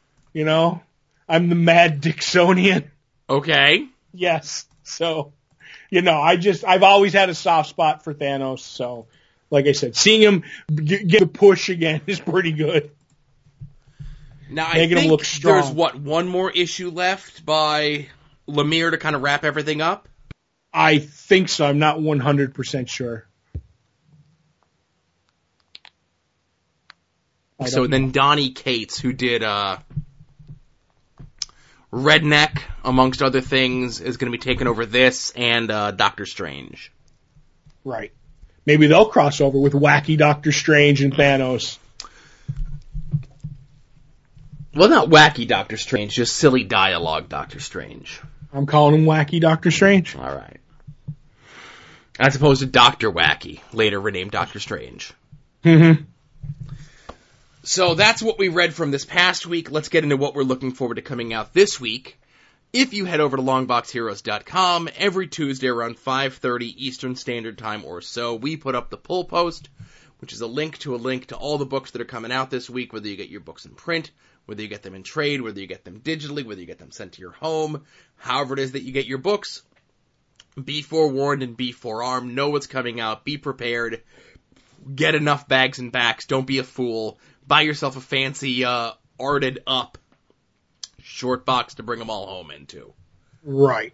I'm the mad Dixonian. Okay. Yes. So, I've always had a soft spot for Thanos. So, like I said, seeing him get the push again is pretty good. Now, Making him look strong. There's one more issue left by Lemire to kind of wrap everything up? I think so. I'm not 100% sure. So then Donny Cates, who did Redneck, amongst other things, is going to be taking over this and Doctor Strange. Right. Maybe they'll cross over with wacky Doctor Strange and Thanos. Well, not wacky Doctor Strange, just silly dialogue Doctor Strange. I'm calling him wacky Doctor Strange. All right. As opposed to Dr. Wacky, later renamed Doctor Strange. Mm-hmm. So that's what we read from this past week. Let's get into what we're looking forward to coming out this week. If you head over to longboxheroes.com, every Tuesday around 5:30 Eastern Standard Time or so, we put up the pull post, which is a link to all the books that are coming out this week, whether you get your books in print, whether you get them in trade, whether you get them digitally, whether you get them sent to your home, however it is that you get your books. Be forewarned and be forearmed. Know what's coming out. Be prepared. Get enough bags and backs. Don't be a fool. buy yourself a fancy, arted up short box to bring them all home into. Right.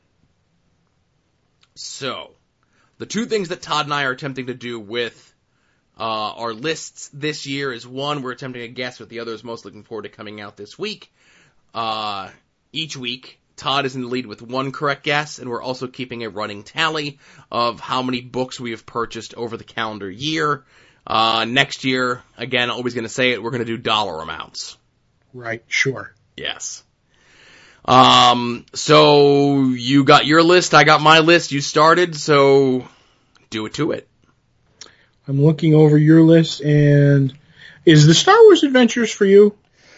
So, the two things that Todd and I are attempting to do with our lists this year is, one, we're attempting a guess, with the other is most looking forward to coming out this week. Each week, Todd is in the lead with one correct guess, and we're also keeping a running tally of how many books we have purchased over the calendar year. Next year, again, always going to say it, we're going to do dollar amounts. Right, sure. Yes. So you got your list, I got my list, you started, so do it to it. I'm looking over your list, and is the Star Wars Adventures for you?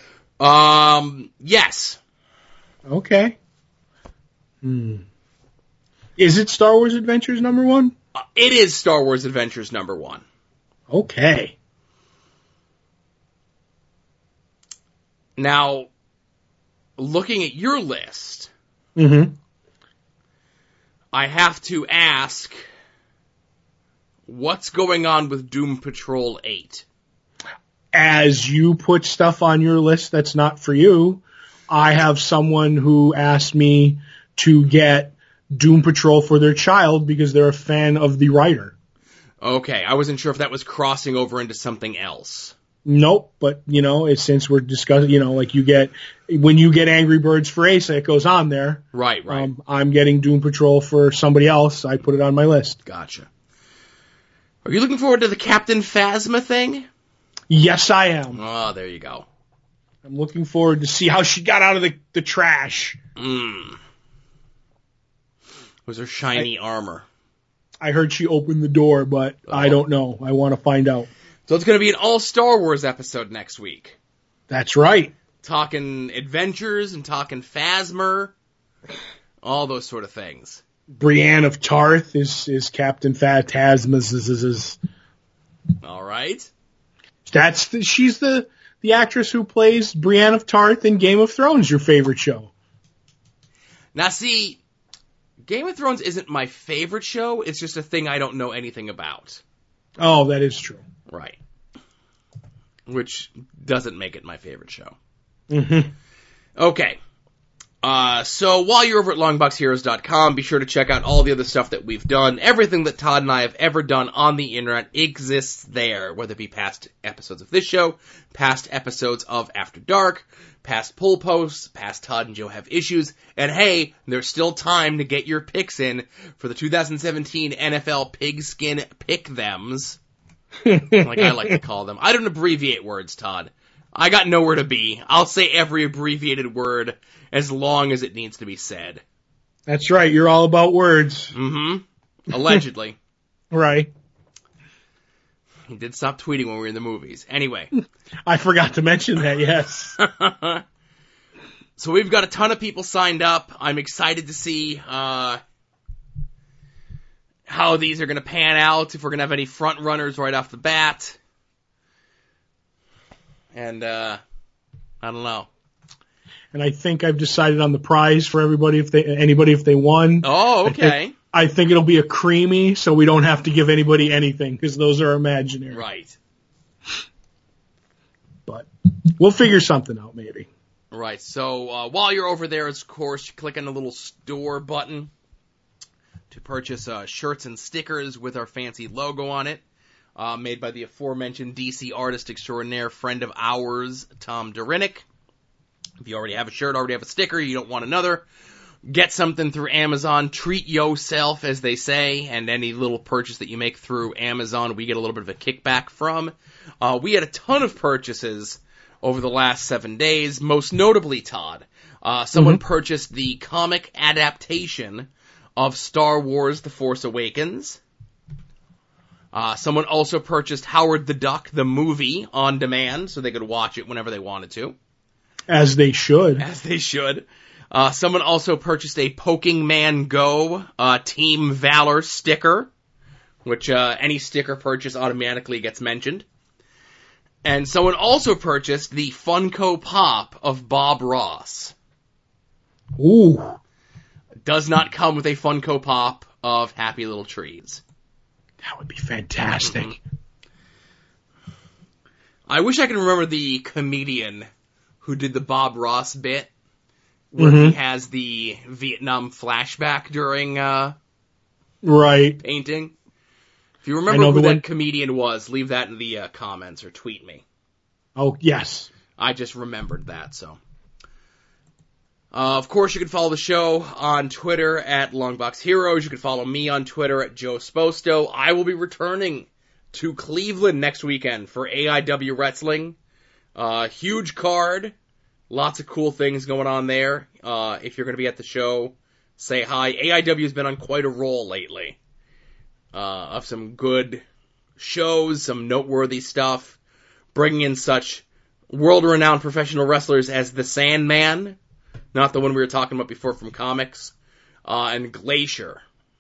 Yes. Okay. Is it Star Wars Adventures number 1? It is Star Wars Adventures number 1. Okay. Now, looking at your list, I have to ask, what's going on with Doom Patrol 8? As you put stuff on your list that's not for you, I have someone who asked me to get Doom Patrol for their child because they're a fan of the writer. Okay, I wasn't sure if that was crossing over into something else. Nope, but, since we're discussing, like when you get Angry Birds for Asa, it goes on there. Right. I'm getting Doom Patrol for somebody else. I put it on my list. Gotcha. Are you looking forward to the Captain Phasma thing? Yes, I am. Oh, there you go. I'm looking forward to see how she got out of the trash. Was her shiny armor? I heard she opened the door, but I don't know. I want to find out. So it's going to be an all Star Wars episode next week. That's right. Talking adventures and talking Phasma, all those sort of things. Brienne of Tarth is Captain Phasma. All right. She's the actress who plays Brienne of Tarth in Game of Thrones, your favorite show. Now see, Game of Thrones isn't my favorite show, it's just a thing I don't know anything about. Oh, that is true. Right. Which doesn't make it my favorite show. Okay. So while you're over at longboxheroes.com, be sure to check out all the other stuff that we've done. Everything that Todd and I have ever done on the internet exists there, whether it be past episodes of this show, past episodes of After Dark, past pull posts, past Todd and Joe Have Issues, and hey, there's still time to get your picks in for the 2017 NFL Pigskin Pick-Thems, like I like to call them. I don't abbreviate words, Todd. I got nowhere to be. I'll say every abbreviated word as long as it needs to be said. That's right. You're all about words. Allegedly. Right. He did stop tweeting when we were in the movies. Anyway. I forgot to mention that, yes. So we've got a ton of people signed up. I'm excited to see how these are going to pan out, if we're going to have any front runners right off the bat. And, I don't know. And I think I've decided on the prize for anybody if they won. Oh, okay. I think it'll be a creamy, so we don't have to give anybody anything, because those are imaginary. Right. But we'll figure something out, maybe. Right. So, while you're over there, of course, you click on the little store button to purchase, shirts and stickers with our fancy logo on it. Made by the aforementioned DC artist extraordinaire, friend of ours, Tom Durinik. If you already have a shirt, already have a sticker, you don't want another, get something through Amazon, treat yourself, as they say, and any little purchase that you make through Amazon, we get a little bit of a kickback from. We had a ton of purchases over the last 7 days, most notably, Todd. Someone purchased the comic adaptation of Star Wars The Force Awakens. Someone also purchased Howard the Duck, the movie, on demand, so they could watch it whenever they wanted to. As they should. As they should. Someone also purchased a Poking Man Go, Team Valor sticker, which, any sticker purchase automatically gets mentioned. And someone also purchased the Funko Pop of Bob Ross. Ooh. Does not come with a Funko Pop of Happy Little Trees. That would be fantastic. I wish I could remember the comedian who did the Bob Ross bit, where he has the Vietnam flashback during right painting. If you remember who that comedian was, leave that in the comments or tweet me. Oh, yes. I just remembered that, so. Of course, you can follow the show on Twitter at Longbox Heroes. You can follow me on Twitter at Joe Sposto. I will be returning to Cleveland next weekend for AIW Wrestling. Huge card. Lots of cool things going on there. If you're going to be at the show, say hi. AIW has been on quite a roll lately. Of some good shows, some noteworthy stuff. Bringing in such world-renowned professional wrestlers as The Sandman, not the one we were talking about before from comics, and Glacier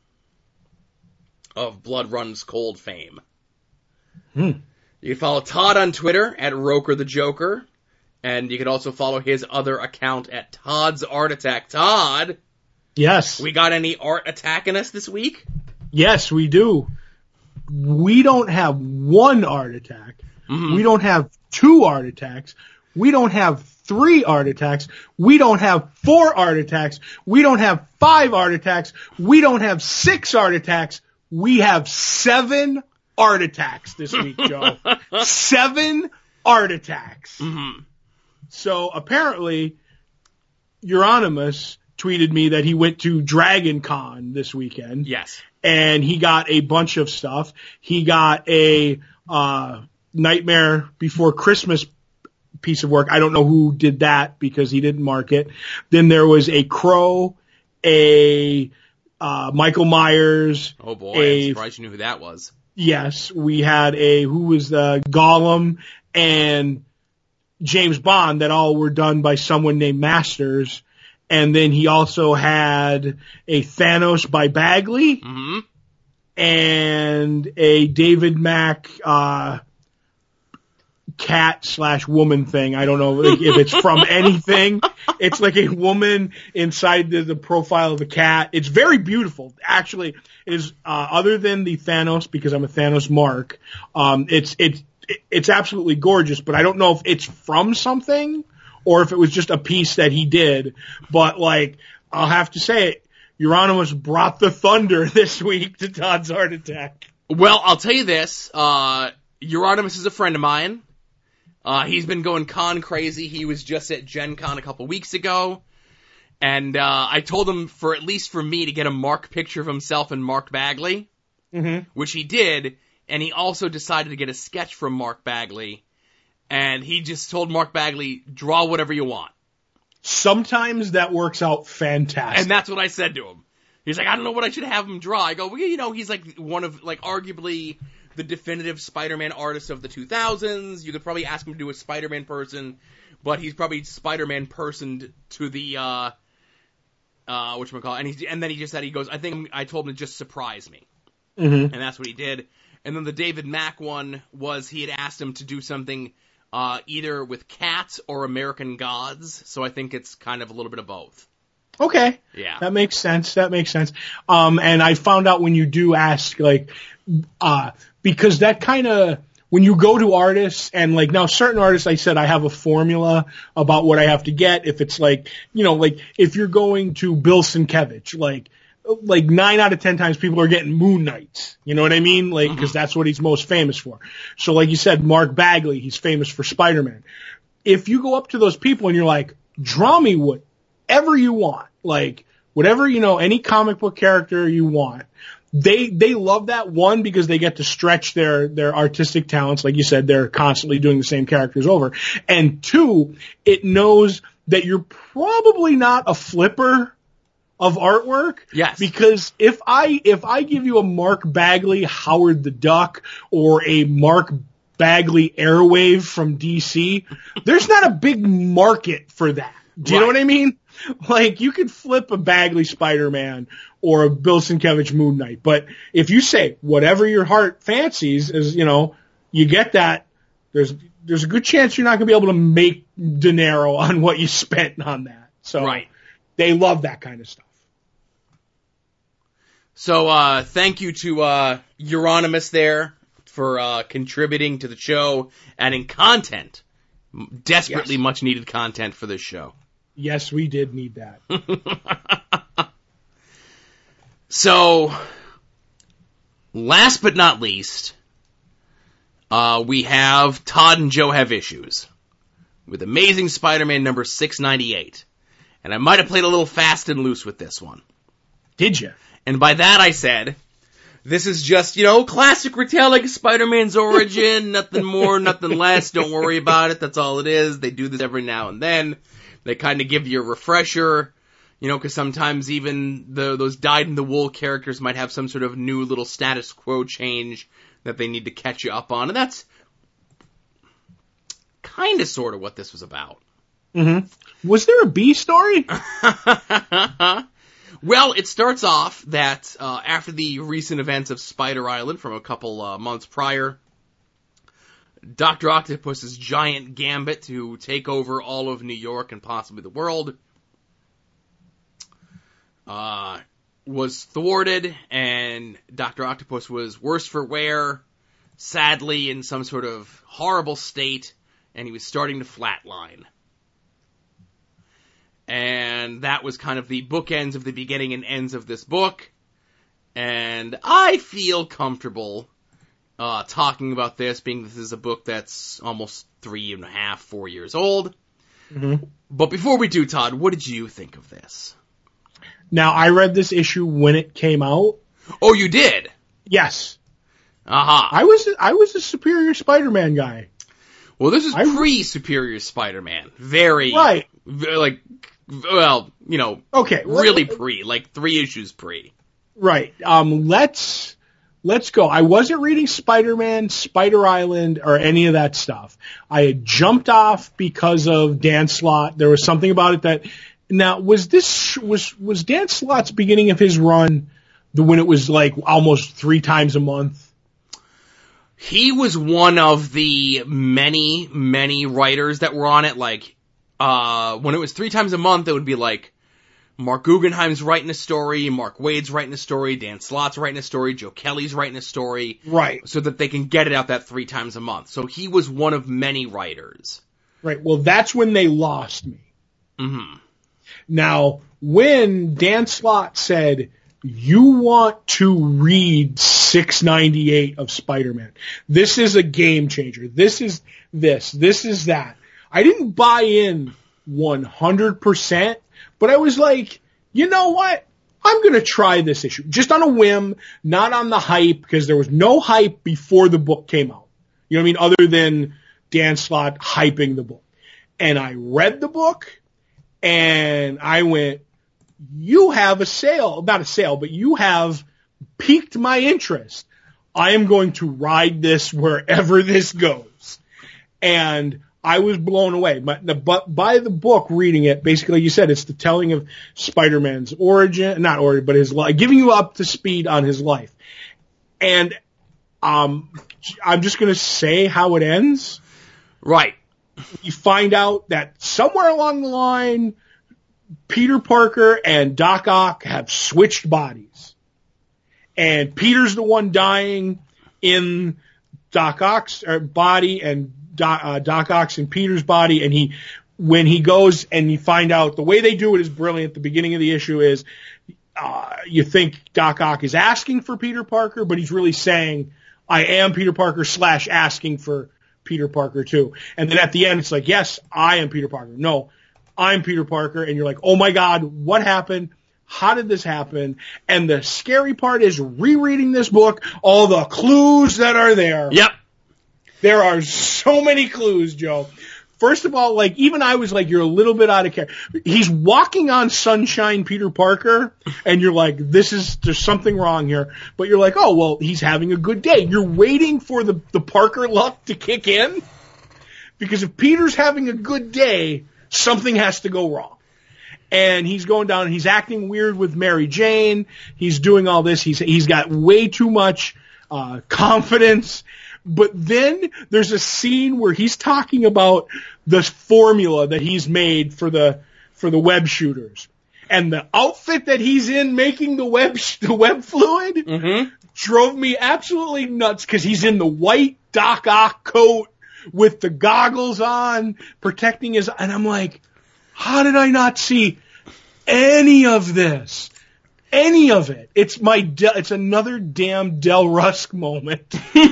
of Blood Runs Cold fame. You can follow Todd on Twitter at Roker the Joker, and you can also follow his other account at Todd's Art Attack. Todd! Yes. We got any art attacking us this week? Yes, we do. We don't have one art attack. Mm-hmm. We don't have 2 art attacks. We don't have 3 art attacks. We don't have 4 art attacks. We don't have 5 art attacks. We don't have 6 art attacks. We have 7 art attacks this week, Joe. 7 art attacks. Mm-hmm. So apparently, Euronymous tweeted me that he went to Dragon Con this weekend. Yes. And he got a bunch of stuff. He got a Nightmare Before Christmas piece of work. I don't know who did that because he didn't mark it. Then there was a Crow, a Michael Myers. Oh boy, I'm surprised you knew who that was. Yes, we had who was the Gollum and James Bond that all were done by someone named Masters. And then he also had a Thanos by Bagley. Mm-hmm. And a David Mack cat/woman thing. I don't know if it's from anything. It's like a woman inside the profile of a cat. It's very beautiful. Actually, it is, other than the Thanos, because I'm a Thanos mark, it's absolutely gorgeous, but I don't know if it's from something or if it was just a piece that he did. But like, I'll have to say it, Euronymous brought the thunder this week to Todd's Art Attack. Well, I'll tell you this, Euronymous is a friend of mine. He's been going con crazy. He was just at Gen Con a couple weeks ago. And I told him, at least for me, to get a mark picture of himself and Mark Bagley, which he did. And he also decided to get a sketch from Mark Bagley. And he just told Mark Bagley, draw whatever you want. Sometimes that works out fantastic. And that's what I said to him. He's like, I don't know what I should have him draw. I go, well, he's like one of, like, arguably the definitive Spider-Man artist of the 2000s. You could probably ask him to do a Spider-Man person, but he's probably Spider-Man personed to the, whatchamacallit. And then he just said, he goes, I told him to just surprise me. Mm-hmm. And that's what he did. And then the David Mack one was he had asked him to do something either with cats or American Gods. So I think it's kind of a little bit of both. Okay. Yeah. That makes sense. And I found out when you do ask, like, because that kind of, when you go to artists and like now certain artists, I said I have a formula about what I have to get. If it's like, like if you're going to Bill Sienkiewicz, like 9 out of 10 times people are getting Moon Knights. You know what I mean? Like, cause that's what he's most famous for. So like you said, Mark Bagley, he's famous for Spider-Man. If you go up to those people and you're like, draw me whatever you want, like whatever, any comic book character you want, they love that, one, because they get to stretch their artistic talents. Like you said, they're constantly doing the same characters over. And 2, it knows that you're probably not a flipper of artwork. Yes. Because if I give you a Mark Bagley Howard the Duck or a Mark Bagley Airwave from DC, there's not a big market for that. Do you know what I mean? Like, you could flip a Bagley Spider-Man or a Bill Sienkiewicz Moon Knight, but if you say whatever your heart fancies is, you get that, there's a good chance you're not going to be able to make dinero on what you spent on that. So they love that kind of stuff. So thank you to Euronymous there for contributing to the show, adding content, desperately much needed content for this show. Yes, we did need that. So, last but not least, we have Todd and Joe Have Issues with Amazing Spider-Man number 698. And I might have played a little fast and loose with this one. Did you? And by that I said, this is just, classic retelling of Spider-Man's origin, nothing more, nothing less, don't worry about it, that's all it is. They do this every now and then. They kind of give you a refresher, because sometimes even those dyed-in-the-wool characters might have some sort of new little status quo change that they need to catch you up on. And that's kind of sort of what this was about. Mm-hmm. Was there a B story? Well, it starts off that after the recent events of Spider Island from a couple months prior, Dr. Octopus's giant gambit to take over all of New York and possibly the world was thwarted, and Dr. Octopus was worse for wear, sadly in some sort of horrible state, and he was starting to flatline. And that was kind of the bookends of the beginning and ends of this book. And I feel comfortable talking about this, being this is a book that's almost 3.5, 4 years old. Mm-hmm. But before we do, Todd, what did you think of this? Now, I read this issue when it came out. Oh, you did? Yes. Aha. I was a Superior Spider-Man guy. Well, this is pre-Superior Spider-Man. Very, right. Okay, really pre, like 3 issues pre. Right. Let's go. I wasn't reading Spider-Man, Spider Island, or any of that stuff. I had jumped off because of Dan Slott. There was something about it that. Now, was Dan Slott's beginning of his run when it was like almost 3 times a month? He was one of the many, many writers that were on it. Like, when it was 3 times a month, it would be like Mark Guggenheim's writing a story, Mark Waid's writing a story, Dan Slott's writing a story, Joe Kelly's writing a story. Right. So that they can get it out that 3 times a month. So he was one of many writers. Right. Well, that's when they lost me. Mm-hmm. Now, when Dan Slott said, you want to read 698 of Spider-Man, this is a game changer. This is that. I didn't buy in 100%, but I was like, you know what? I'm going to try this issue. Just on a whim, not on the hype, because there was no hype before the book came out. You know what I mean? Other than Dan Slott hyping the book. And I read the book, and I went, you have not a sale, but you have piqued my interest. I am going to ride this wherever this goes. And I was blown away. But by the book, reading it, basically, like you said, it's the telling of Spider-Man's but his life, giving you up to speed on his life. And I'm just going to say how it ends. Right. You find out that somewhere along the line, Peter Parker and Doc Ock have switched bodies. And Peter's the one dying in Doc Ock's body, and Doc Ock's in Peter's body. And when he goes and you find out, the way they do it is brilliant. The beginning of the issue is, you think Doc Ock is asking for Peter Parker, but he's really saying, I am Peter Parker / asking for Peter Parker too. And then at the end, it's like, yes, I am Peter Parker. No, I'm Peter Parker. And you're like, oh my God, what happened? How did this happen? And the scary part is rereading this book, all the clues that are there. Yep. There are so many clues, Joe. First of all, like, even I was like, you're a little bit out of character. He's walking on sunshine, Peter Parker, and you're like, there's something wrong here. But you're like, oh, well, he's having a good day. You're waiting for the Parker luck to kick in. Because if Peter's having a good day, something has to go wrong. And he's going down and he's acting weird with Mary Jane. He's doing all this. He's got way too much confidence. But then there's a scene where he's talking about the formula that he's made for the web shooters. And the outfit that he's in making the web fluid drove me absolutely nuts because he's in the white Doc Ock coat with the goggles on, protecting his, and I'm like, how did I not see any of this? Any of it. It's it's another damn Del Rusk moment.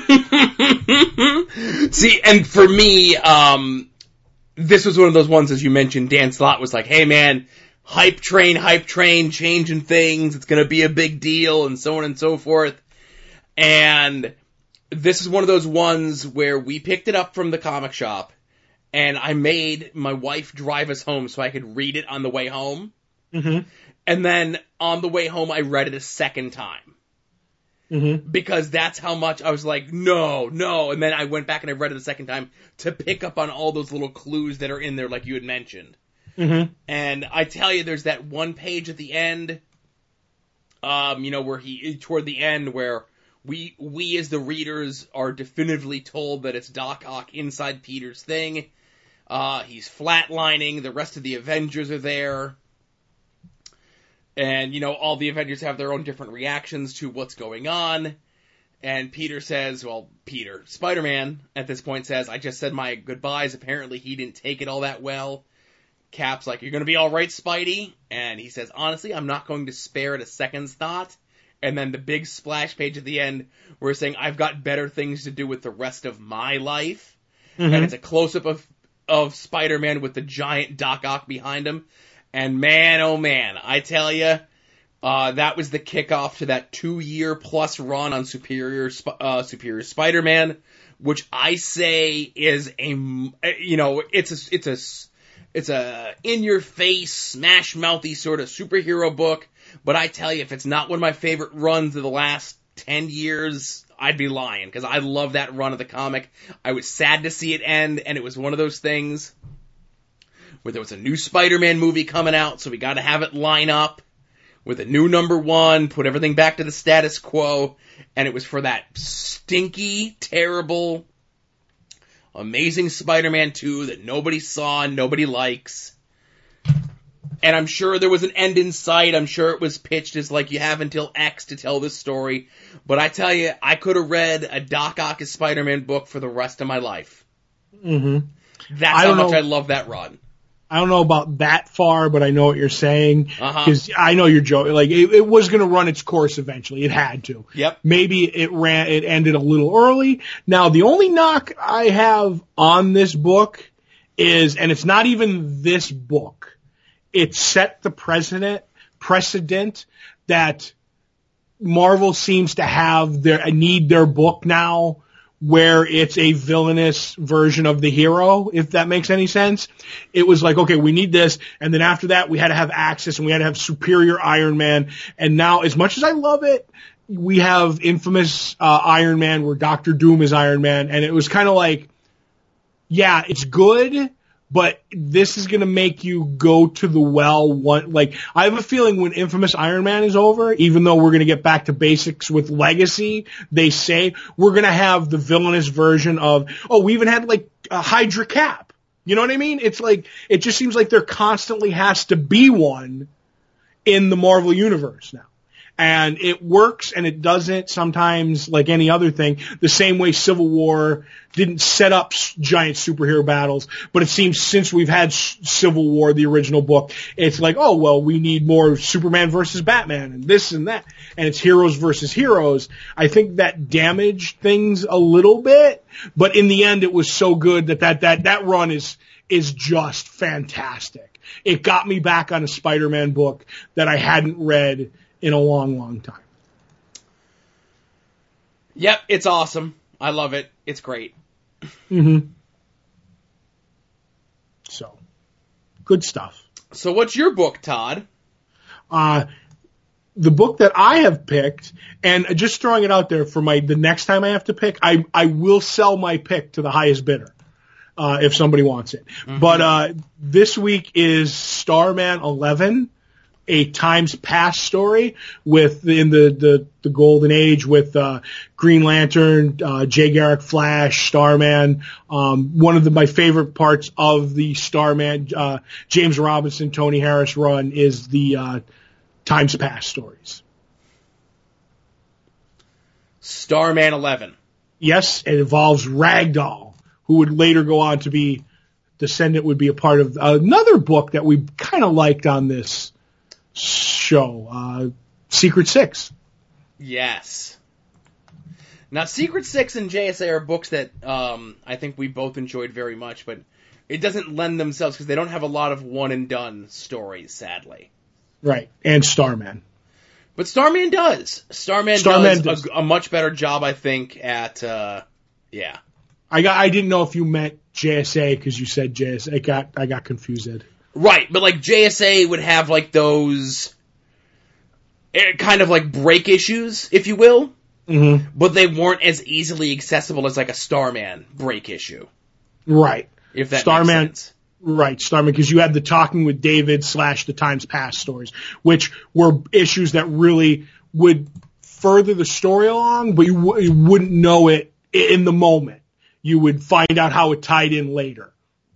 See, and for me, this was one of those ones, as you mentioned, Dan Slott was like, hey man, hype train, changing things, it's gonna be a big deal, and so on and so forth. And this is one of those ones where we picked it up from the comic shop, and I made my wife drive us home so I could read it on the way home. Mm-hmm. And then on the way home, I read it a second time. Mm-hmm. Because that's how much I was like, no. And then I went back and I read it a second time to pick up on all those little clues that are in there, like you had mentioned. Mm-hmm. And I tell you, there's that one page at the end, where toward the end, where we as the readers are definitively told that it's Doc Ock inside Peter's thing. He's flatlining. The rest of the Avengers are there. And, all the Avengers have their own different reactions to what's going on. And Spider-Man at this point says, I just said my goodbyes. Apparently he didn't take it all that well. Cap's like, you're going to be all right, Spidey? And he says, honestly, I'm not going to spare it a second's thought. And then the big splash page at the end where he's saying, I've got better things to do with the rest of my life. Mm-hmm. And it's a close-up of Spider-Man with the giant Doc Ock behind him. And man, oh man, I tell you, that was the kickoff to that 2-year-plus run on Superior Spider-Man, which I say is it's a in-your-face, smash-mouthy sort of superhero book. But I tell you, if it's not one of my favorite runs of the last 10 years, I'd be lying, because I love that run of the comic. I was sad to see it end, and it was one of those things where there was a new Spider-Man movie coming out, so we got to have it line up with a new #1, put everything back to the status quo, and it was for that stinky, terrible, Amazing Spider-Man 2 that nobody saw and nobody likes. And I'm sure there was an end in sight. I'm sure it was pitched as like, you have until X to tell this story. But I tell you, I could have read a Doc Ock as Spider-Man book for the rest of my life. Mm-hmm. That's how much I love that run. I don't know about that far, but I know what you're saying. Because I know you're joking. Like, it was going to run its course eventually. It had to. Yep. Maybe it ended a little early. Now, the only knock I have on this book is, and it's not even this book, it set the precedent that Marvel seems to need their book now where it's a villainous version of the hero, if that makes any sense. It was like, okay, we need this, and then after that we had to have Axis, and we had to have Superior Iron Man, and now, as much as I love it, we have Infamous Iron Man, where Dr. Doom is Iron Man, and it was kind of like, yeah, it's good, but this is going to make you go to the well. I have a feeling when Infamous Iron Man is over, even though we're going to get back to basics with Legacy, they say we're going to have the villainous version of, we even had like a Hydra Cap. You know what I mean? It's like, it just seems like there constantly has to be one in the Marvel universe now. And it works and it doesn't sometimes, like any other thing, the same way Civil War didn't set up giant superhero battles, but it seems since we've had Civil War, the original book, it's like, we need more Superman versus Batman and this and that, and it's heroes versus heroes. I think that damaged things a little bit, but in the end it was so good that run is just fantastic. It got me back on a Spider-Man book that I hadn't read in a long, long time. Yep, it's awesome. I love it. It's great. Mm-hmm. So, good stuff. So what's your book, Todd? The book that I have picked, and just throwing it out there for the next time I have to pick, I will sell my pick to the highest bidder, if somebody wants it. Mm-hmm. But, this week is Starman 11. a times past story with in the Golden Age with Green Lantern, Jay Garrick, Flash, Starman. One of my favorite parts of the Starman, James Robinson, Tony Harris run is the times past stories. Starman 11. Yes, it involves Ragdoll, who would later go on to be Descendant, would be a part of another book that we kind of liked on this show, Secret Six. Yes. Now, Secret Six and JSA are books that I think we both enjoyed very much, but it doesn't lend themselves because they don't have a lot of one-and-done stories, sadly. Right, and Starman. But Starman does. Starman does a much better job, I think, at, yeah. I didn't know if you meant JSA because you said JSA. I got confused. Right, but like JSA would have like those kind of like break issues, if you will, but they weren't as easily accessible as like a Starman break issue. Right. If that makes sense. Right, Starman, because you had the Talking with David / the Times Past stories, which were issues that really would further the story along, but you wouldn't know it in the moment. You would find out how it tied in later.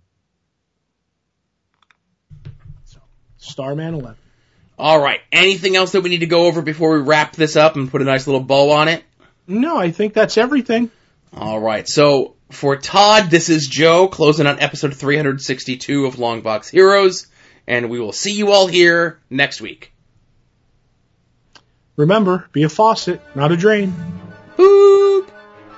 So, Starman 11. All right. Anything else that we need to go over before we wrap this up and put a nice little bow on it? No, I think that's everything. All right. So, for Todd, this is Joe, closing on episode 362 of Longbox Heroes, and we will see you all here next week. Remember, be a faucet, not a drain. Boop!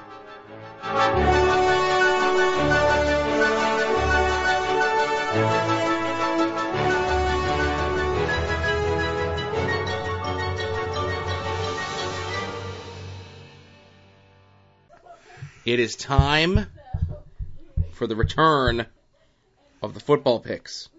It is time for the return of the football picks.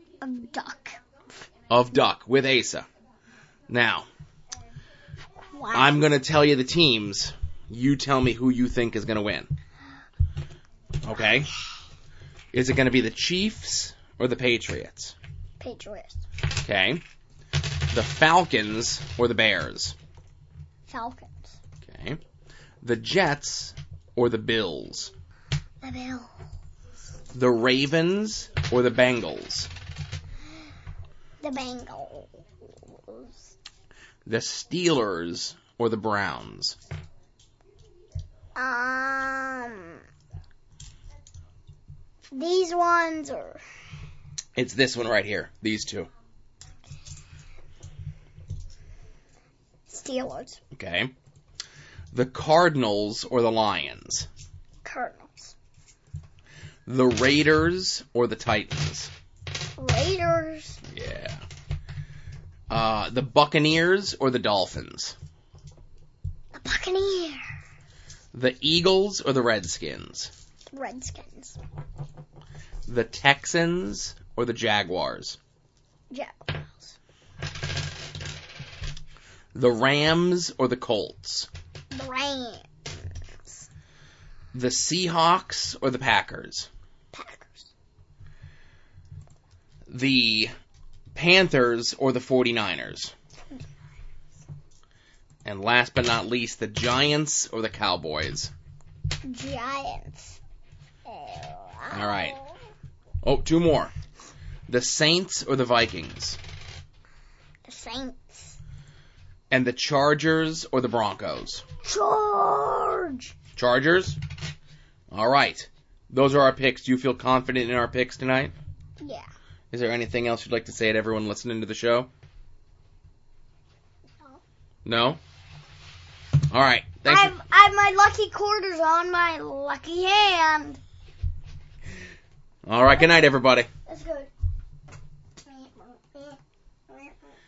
Of Duck with Asa. Now, wow. I'm going to tell you the teams. You tell me who you think is going to win. Okay? Is it going to be the Chiefs or the Patriots? Patriots. Okay. The Falcons or the Bears? Falcons. Okay. The Jets or the Bills? The Bills. The Ravens or the Bengals? The Bengals. The Steelers or the Browns? These ones are... It's this one right here. These two. Steelers. Okay. The Cardinals or the Lions? Cardinals. The Raiders or the Titans? Raiders. Yeah. The Buccaneers or the Dolphins? The Buccaneers. The Eagles or the Redskins? Redskins. The Texans or the Jaguars? Jaguars. The Rams or the Colts? The Rams. The Seahawks or the Packers? Packers. The Panthers or the 49ers? And last but not least, the Giants or the Cowboys? Giants. All right. Oh, two more. The Saints or the Vikings? The Saints. And the Chargers or the Broncos? Chargers? All right. Those are our picks. Do you feel confident in our picks tonight? Yeah. Is there anything else you'd like to say to everyone listening to the show? No? All right. Thanks. I have my lucky quarters on my lucky hand. All right. Good night, everybody. That's good.